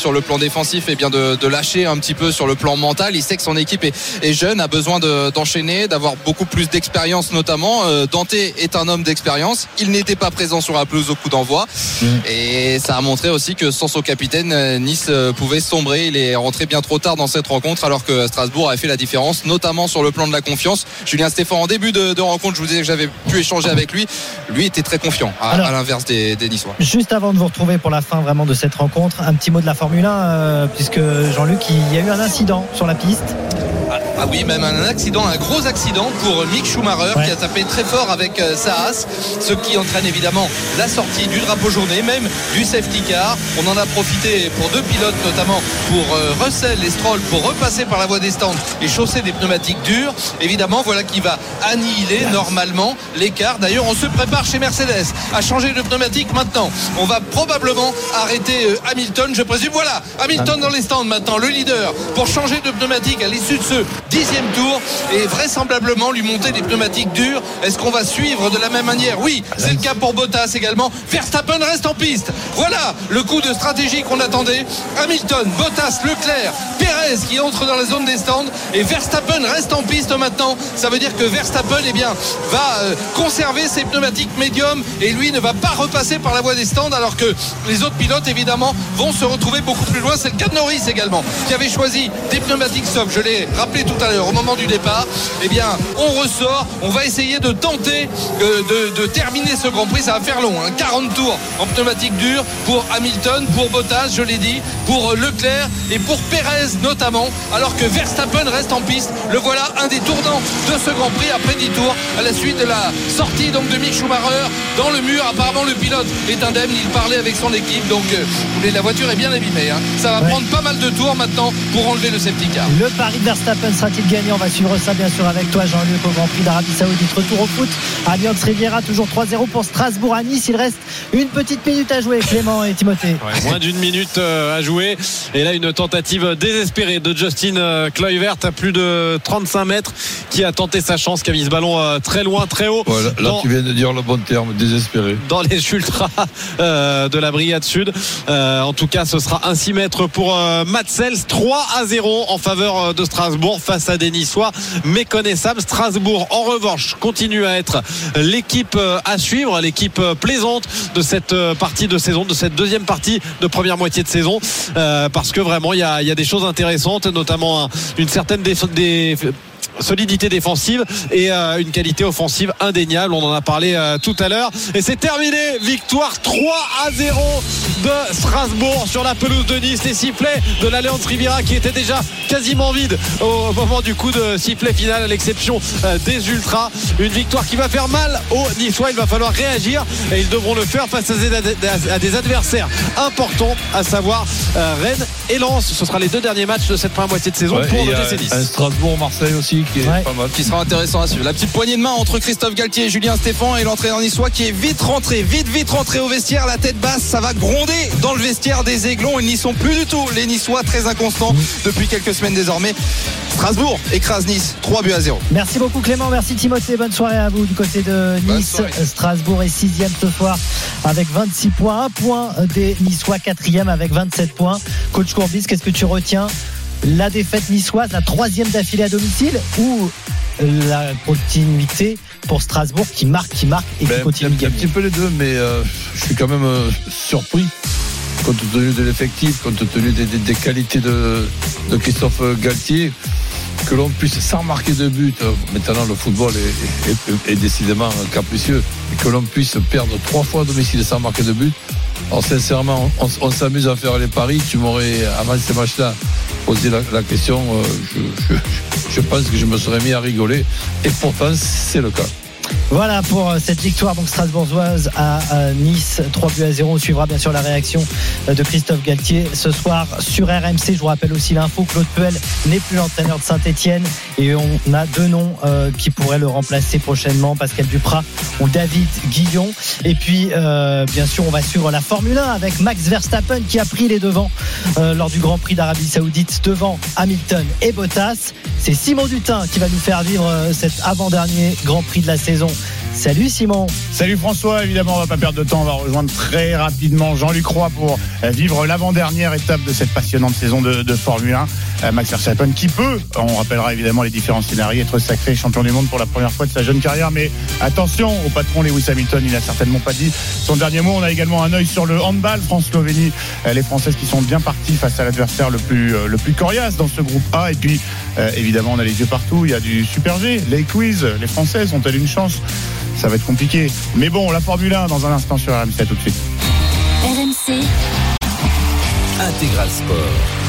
sur le plan défensif, et bien de, de lâcher un petit peu sur le plan mental. Il sait que son équipe est, est jeune, a besoin de, d'enchaîner, d'avoir beaucoup plus d'expérience notamment. Euh, Dante est un homme d'expérience. Il n'était pas présent sur la pelouse au coup d'envoi. Mmh. Et ça a montré aussi que sans son capitaine, Nice pouvait sombrer. Il est rentré bien trop tard dans cette rencontre alors que Strasbourg avait fait la différence, notamment sur le plan de la confiance. Julien Stéphan, en début de, de rencontre, je vous disais que j'avais pu échanger avec lui. Lui était très confiant, à, alors, à l'inverse des, des Niçois. Juste avant de vous retrouver pour la fin vraiment de cette rencontre, un petit mot de la Formule un, euh, puisque Jean-Luc, il y a eu un incident sur la piste. Ah, ah oui, même un accident, un gros accident pour Mick Schumacher, ouais, qui a tapé très fort avec euh, sa Haas, ce qui entraîne évidemment la sortie du drapeau journée, même du safety car. On en a profité pour deux pilotes, notamment pour euh, Russell et Stroll, pour repasser par la voie des stands et chausser des pneumatiques dures. Évidemment, voilà qui va annihiler normalement l'écart. D'ailleurs, on se prépare chez Mercedes à changer de pneumatique maintenant. On va probablement arrêter euh, Hamilton, je présume. Voilà, Hamilton dans les stands maintenant, le leader, pour changer de pneumatique à l'issue de ce dixième tour et vraisemblablement lui monter des pneumatiques dures. Est-ce qu'on va suivre de la même manière? Oui, c'est le cas pour Bottas également. Verstappen reste en piste. Voilà le coup de stratégie qu'on attendait. Hamilton, Bottas, Leclerc, Perez qui entre dans la zone des stands et Verstappen reste en piste maintenant. Ça veut dire que Verstappen eh bien, va euh, conserver ses pneumatiques médiums et lui ne va pas repasser par la voie des stands alors que les autres pilotes évidemment vont se retrouver beaucoup plus loin. C'est le cas de Norris également qui avait choisi des pneumatiques soft. Je l'ai rappelé tout à l'heure au moment du départ. Eh bien on ressort, on va essayer de tenter euh, de, de terminer ce Grand Prix. Ça va faire long, hein. quarante tours en pneumatique dure pour Hamilton, pour Bottas, je l'ai dit, pour Leclerc et pour Perez notamment, alors que Verstappen reste en piste. Le voilà, un des tournants de ce Grand Prix après dix tours à la suite de la sortie donc de Mick Schumacher dans le mur. Apparemment le pilote est indemne, il parlait avec son équipe, donc euh, la voiture est bien abîmée, hein. Ça va ouais. prendre pas mal de tours maintenant pour enlever le safety car. Le pari de Verstappen sera-t-il gagnant? On va suivre ça bien sûr avec toi Jean-Luc au Grand Prix d'Arabie Saoudite. Retour au foot, Allianz Riviera, toujours trois zéro pour Strasbourg à Nice. Il reste une petite minute à jouer, Clément et Timothée. Ouais, moins d'une minute à jouer et là une tentative désespérée de Justin Kluivert à plus de trente-cinq mètres qui a tenté sa chance, qui a mis ce ballon très loin, très haut. Ouais, là, là dans, tu viens de dire le bon terme, désespéré. Dans les ultras euh, de la Brigade Sud. Euh, en tout cas, ce sera un six mètres pour euh, Matsels. trois à zéro en faveur de Strasbourg face à des Niçois méconnaissables. Strasbourg, en revanche, continue à être l'équipe à suivre, l'équipe plaisante de cette partie de saison, de cette deuxième partie de première moitié de saison, euh, parce que vraiment il y a, y a des choses intéressantes, notamment un, une certaine des, des solidité défensive et euh, une qualité offensive indéniable. On en a parlé euh, tout à l'heure et c'est terminé. Victoire trois à zéro de Strasbourg sur la pelouse de Nice. Les sifflets de l'Allianz Riviera qui était déjà quasiment vide au moment du coup de sifflet final, à l'exception euh, des ultras. Une victoire qui va faire mal aux Niçois. Il va falloir réagir et ils devront le faire face à des adversaires importants, à savoir euh, Rennes et Lens. Ce sera les deux derniers matchs de cette première moitié de saison ouais, pour le D C Nice. Un Strasbourg-Marseille aussi qui est ouais. pas mal, qui sera intéressant à suivre. La petite poignée de main entre Christophe Galtier et Julien Stéphan et l'entraîneur niçois qui est vite rentré, vite vite rentré au vestiaire, la tête basse. Ça va gronder dans le vestiaire des Aiglons. Ils n'y sont plus du tout, les Niçois, très inconstants depuis quelques semaines désormais. Strasbourg écrase Nice trois buts à zéro. Merci beaucoup Clément, merci Timothée, bonne soirée à vous du côté de Nice. Strasbourg est sixième ce soir avec vingt-six points, un point des Niçois, quatrième avec vingt-sept points. Coach Courbis, qu'est-ce que tu retiens? La défaite niçoise, la troisième d'affilée à domicile, ou la continuité pour Strasbourg qui marque, qui marque et qui ben, continue de gagner? Un petit peu les deux, mais euh, je suis quand même euh, surpris compte tenu de l'effectif, compte tenu des, des, des qualités de, de Christophe Galtier, que l'on puisse, sans marquer de but, maintenant le football est, est, est, est décidément capricieux, et que l'on puisse perdre trois fois à domicile sans marquer de but. Alors sincèrement, on, on s'amuse à faire les paris. Tu m'aurais, avant ces matchs-là, posé la, la question, euh, je, je, je pense que je me serais mis à rigoler, et pourtant c'est le cas. Voilà pour cette victoire donc strasbourgeoise à Nice, trois buts à zéro. On suivra bien sûr la réaction de Christophe Galtier ce soir sur R M C. Je vous rappelle aussi l'info, Claude Puel n'est plus l'entraîneur de Saint-Etienne et on a deux noms euh, qui pourraient le remplacer prochainement, Pascal Duprat ou David Guillon. Et puis euh, bien sûr on va suivre la Formule un avec Max Verstappen qui a pris les devants euh, lors du Grand Prix d'Arabie Saoudite devant Hamilton et Bottas. C'est Simon Dutin qui va nous faire vivre euh, cet avant-dernier Grand Prix de la saison. Salut Simon. Salut François, évidemment on va pas perdre de temps, on va rejoindre très rapidement Jean-Luc Roy pour vivre l'avant-dernière étape de cette passionnante saison de, de Formule un. Max Verstappen qui peut, on rappellera évidemment les différents scénarios, être sacré champion du monde pour la première fois de sa jeune carrière, mais attention au patron Lewis Hamilton, il n'a certainement pas dit son dernier mot. On a également un œil sur le handball France-Slovénie, les Françaises qui sont bien parties face à l'adversaire le plus, le plus coriace dans ce groupe A, et puis euh, évidemment on a les yeux partout, il y a du Super G, les quiz, les Françaises ont-elles une chance? Ça va être compliqué. Mais bon, la Formule un dans un instant sur R M C, tout de suite. R M C Intégral Sport.